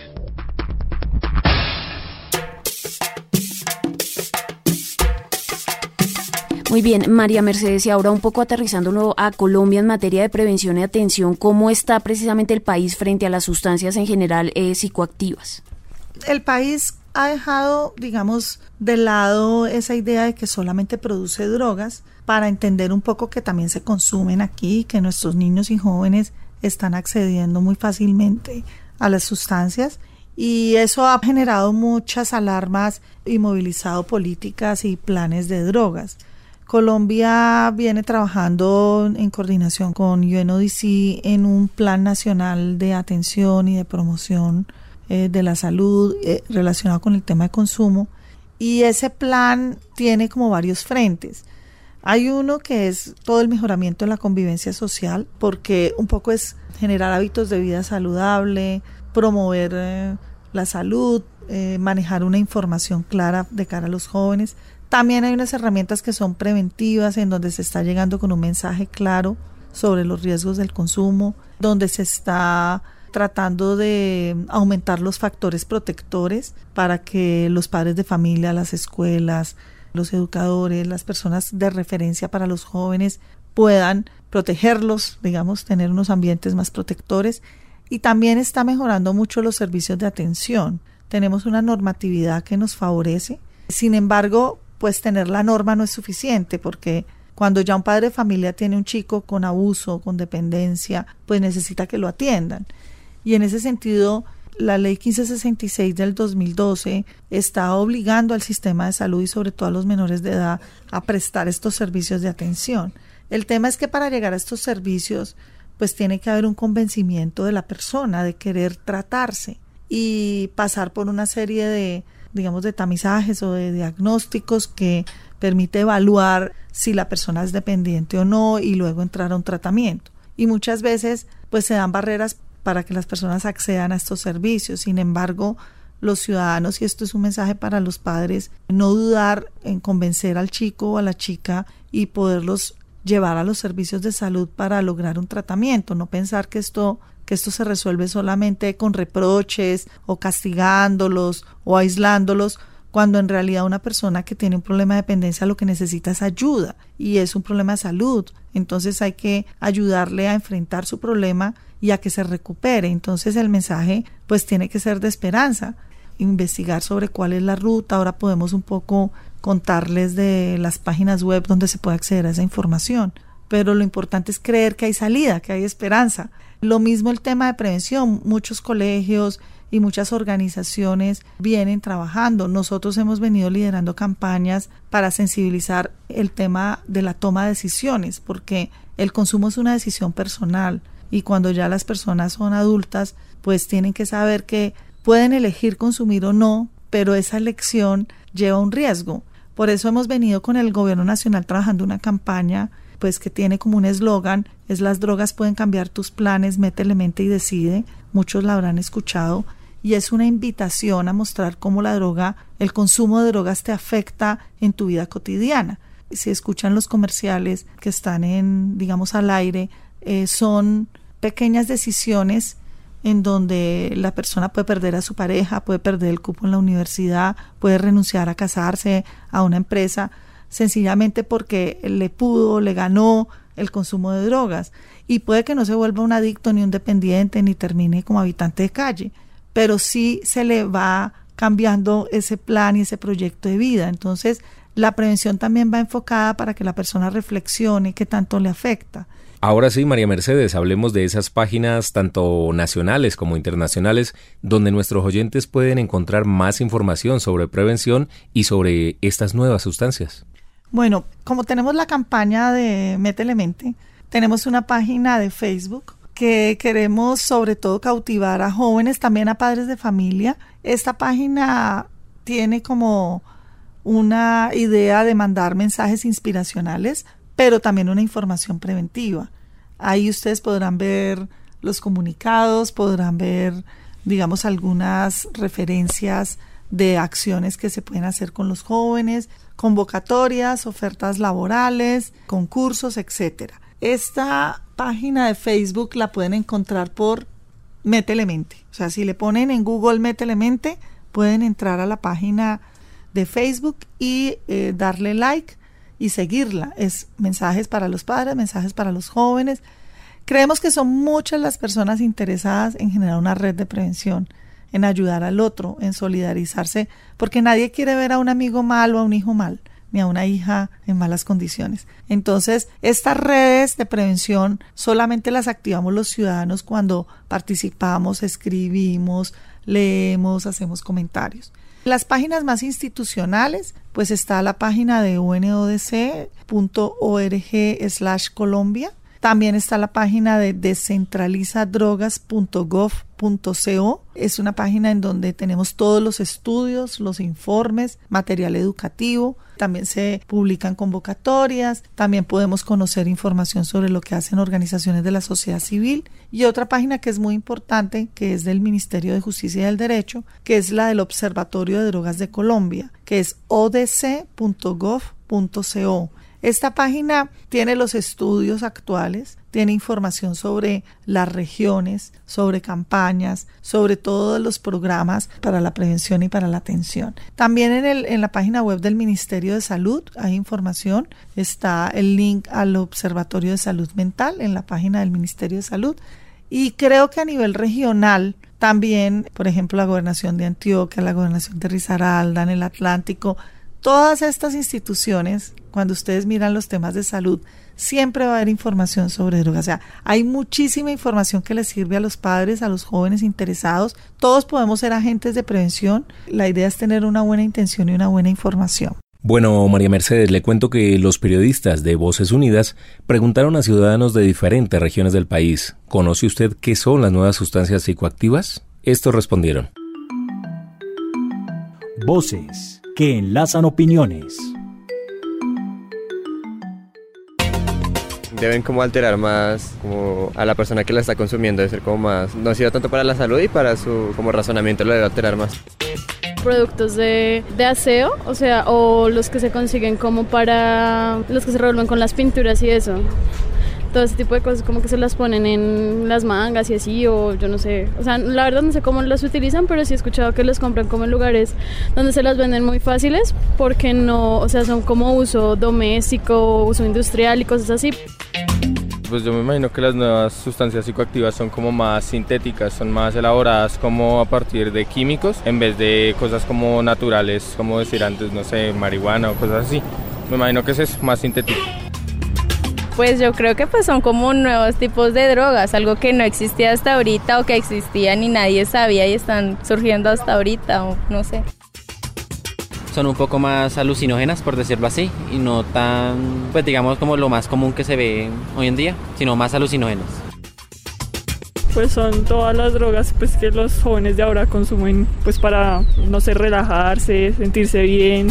Muy bien, María Mercedes, y ahora un poco aterrizándolo a Colombia en materia de prevención y atención, ¿cómo está precisamente el país frente a las sustancias en general eh, psicoactivas? El país ha dejado, digamos, de lado esa idea de que solamente produce drogas, para entender un poco que también se consumen aquí, que nuestros niños y jóvenes están accediendo muy fácilmente a las sustancias, y eso ha generado muchas alarmas y movilizado políticas y planes de drogas. Colombia viene trabajando en coordinación con U N O D C en un plan nacional de atención y de promoción eh, de la salud eh, relacionado con el tema de consumo, y ese plan tiene como varios frentes. Hay uno que es todo el mejoramiento de la convivencia social, porque un poco es generar hábitos de vida saludable, promover eh, la salud, eh, manejar una información clara de cara a los jóvenes. También hay unas herramientas que son preventivas, en donde se está llegando con un mensaje claro sobre los riesgos del consumo, donde se está tratando de aumentar los factores protectores para que los padres de familia, las escuelas, los educadores, las personas de referencia para los jóvenes puedan protegerlos, digamos, tener unos ambientes más protectores. Y también está mejorando mucho los servicios de atención. Tenemos una normatividad que nos favorece. Sin embargo, pues tener la norma no es suficiente, porque cuando ya un padre de familia tiene un chico con abuso, con dependencia, pues necesita que lo atiendan. Y en ese sentido, la ley quince sesenta y seis del dos mil doce está obligando al sistema de salud y sobre todo a los menores de edad a prestar estos servicios de atención. El tema es que para llegar a estos servicios, pues tiene que haber un convencimiento de la persona de querer tratarse y pasar por una serie de, digamos, de tamizajes o de diagnósticos que permite evaluar si la persona es dependiente o no y luego entrar a un tratamiento. Y muchas veces, pues se dan barreras para que las personas accedan a estos servicios. Sin embargo, los ciudadanos, y esto es un mensaje para los padres, no dudar en convencer al chico o a la chica y poderlos llevar a los servicios de salud para lograr un tratamiento. No pensar que esto, que esto se resuelve solamente con reproches o castigándolos o aislándolos, cuando en realidad una persona que tiene un problema de dependencia lo que necesita es ayuda y es un problema de salud. Entonces hay que ayudarle a enfrentar su problema y a que se recupere. Entonces el mensaje pues tiene que ser de esperanza, investigar sobre cuál es la ruta. Ahora podemos un poco contarles de las páginas web donde se puede acceder a esa información, pero lo importante es creer que hay salida, que hay esperanza. Lo mismo el tema de prevención, muchos colegios y muchas organizaciones vienen trabajando. Nosotros hemos venido liderando campañas para sensibilizar el tema de la toma de decisiones, porque el consumo es una decisión personal y cuando ya las personas son adultas, pues tienen que saber que pueden elegir consumir o no, pero esa elección lleva un riesgo. Por eso hemos venido con el Gobierno Nacional trabajando una campaña pues que tiene como un eslogan, es las drogas pueden cambiar tus planes, métele mente y decide. Muchos la habrán escuchado y es una invitación a mostrar cómo la droga, el consumo de drogas te afecta en tu vida cotidiana. Si escuchan los comerciales que están en, digamos, al aire, eh, son pequeñas decisiones en donde la persona puede perder a su pareja, puede perder el cupo en la universidad, puede renunciar a casarse, a una empresa, sencillamente porque le pudo, le ganó el consumo de drogas. Y puede que no se vuelva un adicto, ni un dependiente, ni termine como habitante de calle, pero sí se le va cambiando ese plan y ese proyecto de vida. Entonces, la prevención también va enfocada para que la persona reflexione qué tanto le afecta. Ahora sí, María Mercedes, hablemos de esas páginas tanto nacionales como internacionales donde nuestros oyentes pueden encontrar más información sobre prevención y sobre estas nuevas sustancias. Bueno, como tenemos la campaña de Métele Mente, tenemos una página de Facebook que queremos sobre todo cautivar a jóvenes, también a padres de familia. Esta página tiene como una idea de mandar mensajes inspiracionales, pero también una información preventiva. Ahí ustedes podrán ver los comunicados, podrán ver, digamos, algunas referencias de acciones que se pueden hacer con los jóvenes, convocatorias, ofertas laborales, concursos, etcétera. Esta página de Facebook la pueden encontrar por Métele Mente. O sea, si le ponen en Google Métele Mente, pueden entrar a la página de Facebook y eh, darle like y seguirla. Es mensajes para los padres, mensajes para los jóvenes. Creemos que son muchas las personas interesadas en generar una red de prevención, en ayudar al otro, en solidarizarse, porque nadie quiere ver a un amigo mal o a un hijo mal, ni a una hija en malas condiciones. Entonces, estas redes de prevención solamente las activamos los ciudadanos cuando participamos, escribimos, leemos, hacemos comentarios. Las páginas más institucionales, pues está la página de u n o d c punto org slash Colombia. También está la página de descentralizadrogas punto gov punto co. Es una página en donde tenemos todos los estudios, los informes, material educativo. También se publican convocatorias. También podemos conocer información sobre lo que hacen organizaciones de la sociedad civil. Y otra página que es muy importante, que es del Ministerio de Justicia y del Derecho, que es la del Observatorio de Drogas de Colombia, que es o d c punto gov punto co. Esta página tiene los estudios actuales, tiene información sobre las regiones, sobre campañas, sobre todos los programas para la prevención y para la atención. También en, el, en la página web del Ministerio de Salud hay información, está el link al Observatorio de Salud Mental en la página del Ministerio de Salud. Y creo que a nivel regional también, por ejemplo, la Gobernación de Antioquia, la Gobernación de Risaralda, en el Atlántico, todas estas instituciones, cuando ustedes miran los temas de salud, siempre va a haber información sobre drogas. O sea, hay muchísima información que les sirve a los padres, a los jóvenes interesados. Todos podemos ser agentes de prevención. La idea es tener una buena intención y una buena información. Bueno, María Mercedes, le cuento que los periodistas de Voces Unidas preguntaron a ciudadanos de diferentes regiones del país, ¿conoce usted qué son las nuevas sustancias psicoactivas? Estos respondieron. Voces que enlazan opiniones. Deben como alterar más como a la persona que la está consumiendo, debe ser como más nociva tanto para la salud y para su como razonamiento lo debe alterar más. Productos de, de aseo, o sea, o los que se consiguen como para los que se revuelven con las pinturas y eso. Todo ese tipo de cosas como que se las ponen en las mangas y así, o yo no sé, o sea, la verdad no sé cómo las utilizan, pero sí he escuchado que los compran como en lugares donde se las venden muy fáciles, porque no, o sea, son como uso doméstico, uso industrial y cosas así. Pues yo me imagino que las nuevas sustancias psicoactivas son como más sintéticas, son más elaboradas como a partir de químicos, en vez de cosas como naturales, como decir antes, no sé, marihuana o cosas así. Me imagino que es eso, más sintético. Pues yo creo que pues son como nuevos tipos de drogas, algo que no existía hasta ahorita o que existían y nadie sabía y están surgiendo hasta ahorita, o no sé. Son un poco más alucinógenas, por decirlo así, y no tan, pues digamos, como lo más común que se ve hoy en día, sino más alucinógenas. Pues son todas las drogas pues que los jóvenes de ahora consumen pues para, no sé, relajarse, sentirse bien.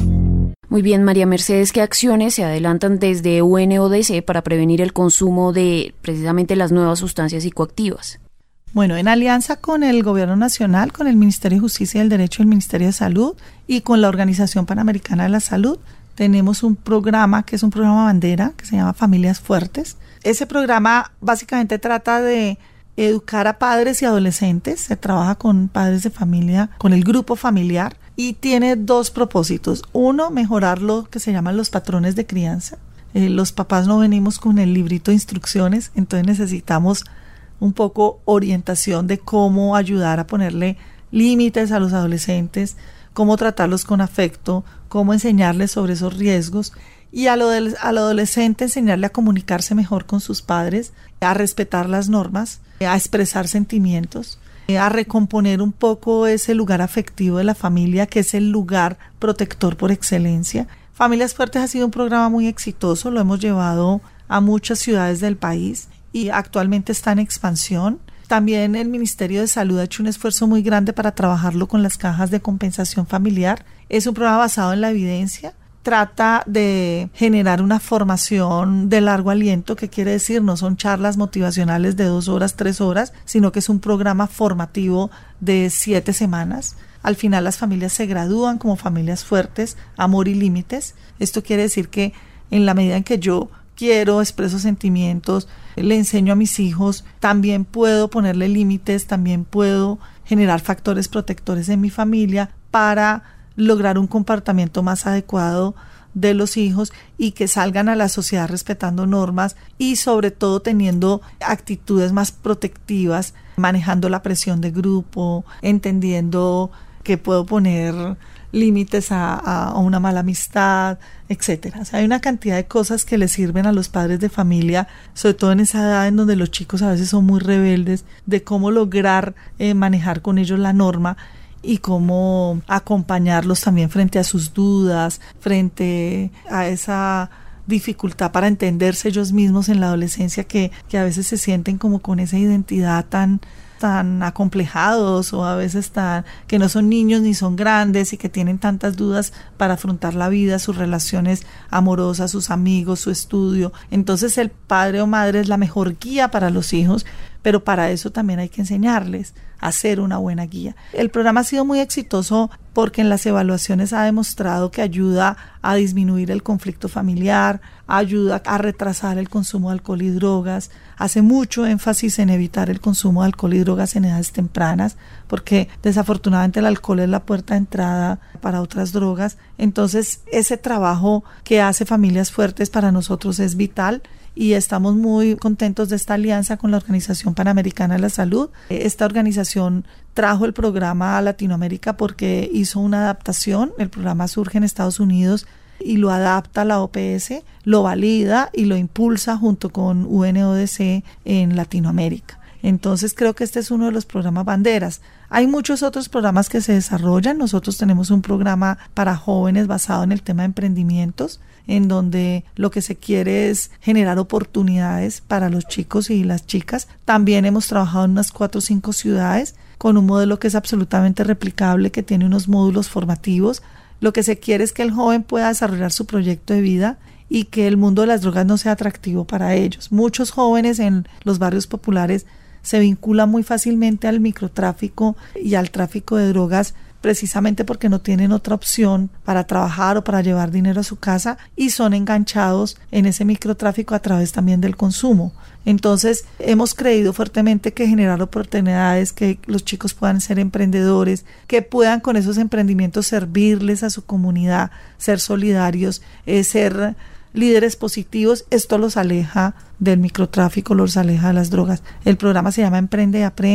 Muy bien, María Mercedes, ¿qué acciones se adelantan desde U N O D C para prevenir el consumo de precisamente las nuevas sustancias psicoactivas? Bueno, en alianza con el Gobierno Nacional, con el Ministerio de Justicia y el Derecho y el Ministerio de Salud y con la Organización Panamericana de la Salud, tenemos un programa que es un programa bandera que se llama Familias Fuertes. Ese programa básicamente trata de educar a padres y adolescentes, se trabaja con padres de familia, con el grupo familiar y tiene dos propósitos. Uno, mejorar lo que se llaman los patrones de crianza. Eh, los papás no venimos con el librito de instrucciones, entonces necesitamos un poco orientación de cómo ayudar a ponerle límites a los adolescentes, cómo tratarlos con afecto, cómo enseñarles sobre esos riesgos y a lo del, al adolescente enseñarle a comunicarse mejor con sus padres, a respetar las normas, a expresar sentimientos, a recomponer un poco ese lugar afectivo de la familia que es el lugar protector por excelencia. Familias Fuertes ha sido un programa muy exitoso, lo hemos llevado a muchas ciudades del país y actualmente está en expansión. También el Ministerio de Salud ha hecho un esfuerzo muy grande para trabajarlo con las cajas de compensación familiar. Es un programa basado en la evidencia. Trata de generar una formación de largo aliento, que quiere decir no son charlas motivacionales de dos horas, tres horas, sino que es un programa formativo de siete semanas. Al final las familias se gradúan como familias fuertes, amor y límites. Esto quiere decir que en la medida en que yo quiero, expreso sentimientos, le enseño a mis hijos, también puedo ponerle límites, también puedo generar factores protectores en mi familia para lograr un comportamiento más adecuado de los hijos y que salgan a la sociedad respetando normas y sobre todo teniendo actitudes más protectivas, manejando la presión de grupo, entendiendo que puedo poner límites a, a, a una mala amistad, etcétera. O sea, hay una cantidad de cosas que le sirven a los padres de familia, sobre todo en esa edad en donde los chicos a veces son muy rebeldes, de cómo lograr eh, manejar con ellos la norma y cómo acompañarlos también frente a sus dudas, frente a esa dificultad para entenderse ellos mismos en la adolescencia, que, que a veces se sienten como con esa identidad tan tan acomplejados o a veces tan que no son niños ni son grandes y que tienen tantas dudas para afrontar la vida, sus relaciones amorosas, sus amigos, su estudio. Entonces el padre o madre es la mejor guía para los hijos, pero para eso también hay que enseñarles a ser una buena guía. El programa ha sido muy exitoso porque en las evaluaciones ha demostrado que ayuda a disminuir el conflicto familiar, ayuda a retrasar el consumo de alcohol y drogas, hace mucho énfasis en evitar el consumo de alcohol y drogas en edades tempranas, porque desafortunadamente el alcohol es la puerta de entrada para otras drogas. Entonces ese trabajo que hace Familias Fuertes para nosotros es vital y estamos muy contentos de esta alianza con la Organización Panamericana de la Salud. Esta organización trajo el programa a Latinoamérica porque hizo una adaptación. El programa surge en Estados Unidos y lo adapta a la O P S, lo valida y lo impulsa junto con U N O D C en Latinoamérica. Entonces creo que este es uno de los programas banderas. Hay muchos otros programas que se desarrollan. Nosotros tenemos un programa para jóvenes basado en el tema de emprendimientos, en donde lo que se quiere es generar oportunidades para los chicos y las chicas. También hemos trabajado en unas cuatro o cinco ciudades con un modelo que es absolutamente replicable, que tiene unos módulos formativos. Lo que se quiere es que el joven pueda desarrollar su proyecto de vida y que el mundo de las drogas no sea atractivo para ellos. Muchos jóvenes en los barrios populares se vinculan muy fácilmente al microtráfico y al tráfico de drogas precisamente porque no tienen otra opción para trabajar o para llevar dinero a su casa y son enganchados en ese microtráfico a través también del consumo. Entonces hemos creído fuertemente que generar oportunidades, que los chicos puedan ser emprendedores, que puedan con esos emprendimientos servirles a su comunidad, ser solidarios, eh, ser líderes positivos, esto los aleja del microtráfico, los aleja de las drogas. El programa se llama Emprende y Aprende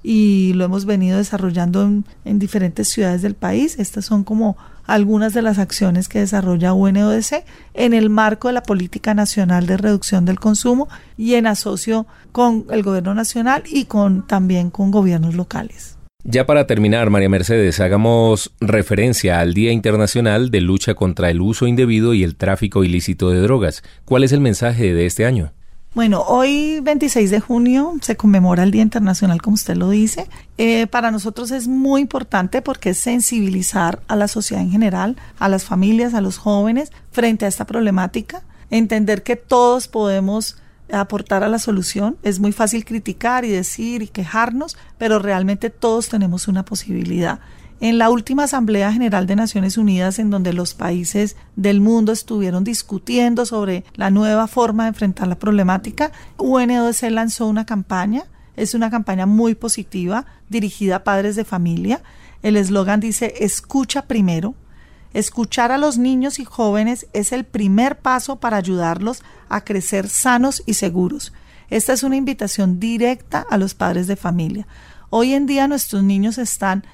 y lo hemos venido desarrollando en, en diferentes ciudades del país. Estas son como algunas de las acciones que desarrolla U N O D C en el marco de la Política Nacional de Reducción del Consumo y en asocio con el Gobierno Nacional y con también con gobiernos locales. Ya para terminar, María Mercedes, hagamos referencia al Día Internacional de Lucha contra el Uso Indebido y el Tráfico Ilícito de Drogas. ¿Cuál es el mensaje de este año? Bueno, hoy veintiséis de junio se conmemora el Día Internacional, como usted lo dice. Eh, para nosotros es muy importante porque es sensibilizar a la sociedad en general, a las familias, a los jóvenes, frente a esta problemática. Entender que todos podemos aportar a la solución. Es muy fácil criticar y decir y quejarnos, pero realmente todos tenemos una posibilidad. En la última Asamblea General de Naciones Unidas, en donde los países del mundo estuvieron discutiendo sobre la nueva forma de enfrentar la problemática, U N O D C lanzó una campaña. Es una campaña muy positiva, dirigida a padres de familia. El eslogan dice: escucha primero. Escuchar a los niños y jóvenes es el primer paso para ayudarlos a crecer sanos y seguros. Esta es una invitación directa a los padres de familia. Hoy en día nuestros niños están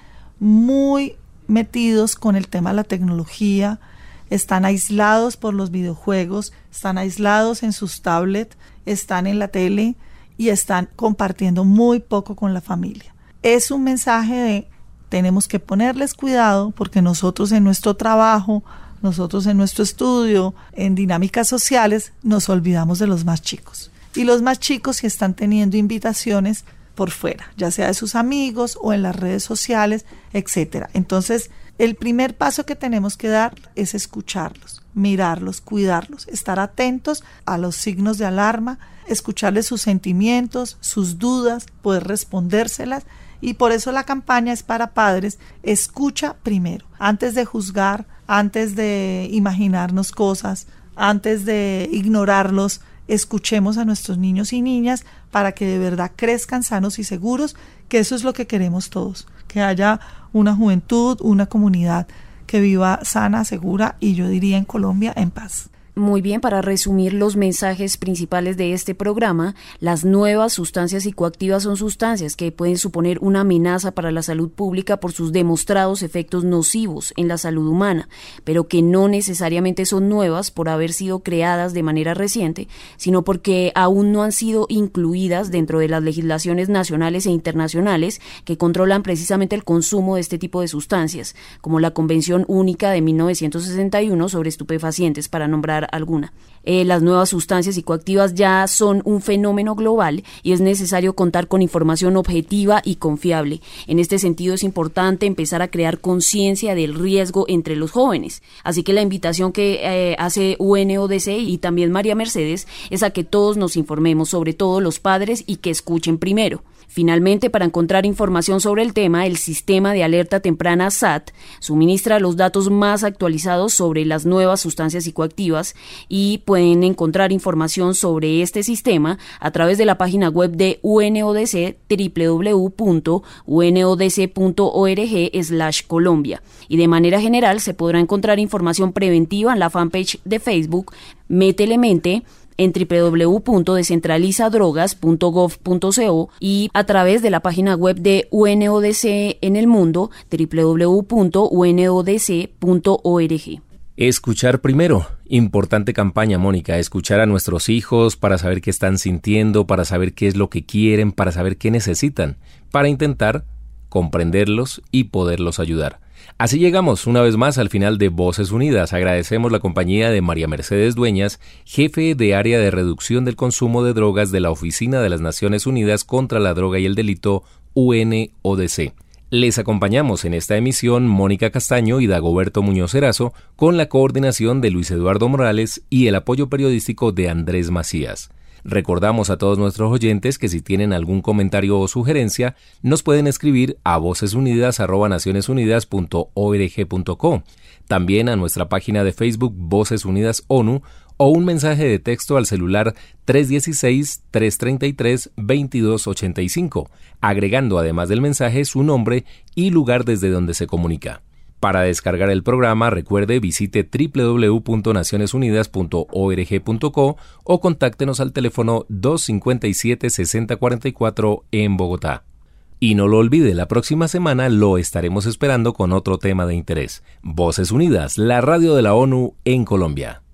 muy metidos con el tema de la tecnología, están aislados por los videojuegos, están aislados en sus tablets, están en la tele y están compartiendo muy poco con la familia. Es un mensaje de tenemos que ponerles cuidado porque nosotros en nuestro trabajo, nosotros en nuestro estudio, en dinámicas sociales, nos olvidamos de los más chicos. Y los más chicos si están teniendo invitaciones por fuera, ya sea de sus amigos o en las redes sociales, etcétera. Entonces, el primer paso que tenemos que dar es escucharlos, mirarlos, cuidarlos, estar atentos a los signos de alarma, escucharles sus sentimientos, sus dudas, poder respondérselas. Y por eso la campaña es para padres. Escucha primero, antes de juzgar, antes de imaginarnos cosas, antes de ignorarlos. Escuchemos a nuestros niños y niñas para que de verdad crezcan sanos y seguros, que eso es lo que queremos todos, que haya una juventud, una comunidad que viva sana, segura y yo diría en Colombia en paz. Muy bien, para resumir los mensajes principales de este programa, las nuevas sustancias psicoactivas son sustancias que pueden suponer una amenaza para la salud pública por sus demostrados efectos nocivos en la salud humana, pero que no necesariamente son nuevas por haber sido creadas de manera reciente, sino porque aún no han sido incluidas dentro de las legislaciones nacionales e internacionales que controlan precisamente el consumo de este tipo de sustancias, como la Convención Única de mil novecientos sesenta y uno sobre estupefacientes, para nombrar alguna. Eh, las nuevas sustancias psicoactivas ya son un fenómeno global y es necesario contar con información objetiva y confiable. En este sentido es importante empezar a crear conciencia del riesgo entre los jóvenes. Así que la invitación que eh, hace U N O D C y también María Mercedes es a que todos nos informemos, sobre todo los padres, y que escuchen primero. Finalmente, para encontrar información sobre el tema, el Sistema de Alerta Temprana S A T suministra los datos más actualizados sobre las nuevas sustancias psicoactivas y pueden encontrar información sobre este sistema a través de la página web de U N O D C, doble u doble u doble u punto u n o d c punto org slash Colombia. Y de manera general se podrá encontrar información preventiva en la fanpage de Facebook Métele Mente, en doble u doble u doble u punto descentralizadrogas punto gov punto co y a través de la página web de U N O D C en el mundo, doble u doble u doble u punto u n o d c punto org. Escuchar primero. Importante campaña, Mónica. Escuchar a nuestros hijos para saber qué están sintiendo, para saber qué es lo que quieren, para saber qué necesitan, para intentar comprenderlos y poderlos ayudar. Así llegamos una vez más al final de Voces Unidas. Agradecemos la compañía de María Mercedes Dueñas, jefe de área de reducción del consumo de drogas de la Oficina de las Naciones Unidas contra la Droga y el Delito, U N O D C. Les acompañamos en esta emisión Mónica Castaño y Dagoberto Muñoz Erazo, con la coordinación de Luis Eduardo Morales y el apoyo periodístico de Andrés Macías. Recordamos a todos nuestros oyentes que si tienen algún comentario o sugerencia, nos pueden escribir a vocesunidas arroba nacionesunidas punto org punto co, también a nuestra página de Facebook Voces Unidas ONU, o un mensaje de texto al celular tres uno seis, tres tres tres, dos dos ocho cinco, agregando además del mensaje su nombre y lugar desde donde se comunica. Para descargar el programa, recuerde visite doble u doble u doble u punto nacionesunidas punto org punto co o contáctenos al teléfono dos cinco siete, seis cero cuatro cuatro en Bogotá. Y no lo olvide, la próxima semana lo estaremos esperando con otro tema de interés. Voces Unidas, la radio de la ONU en Colombia.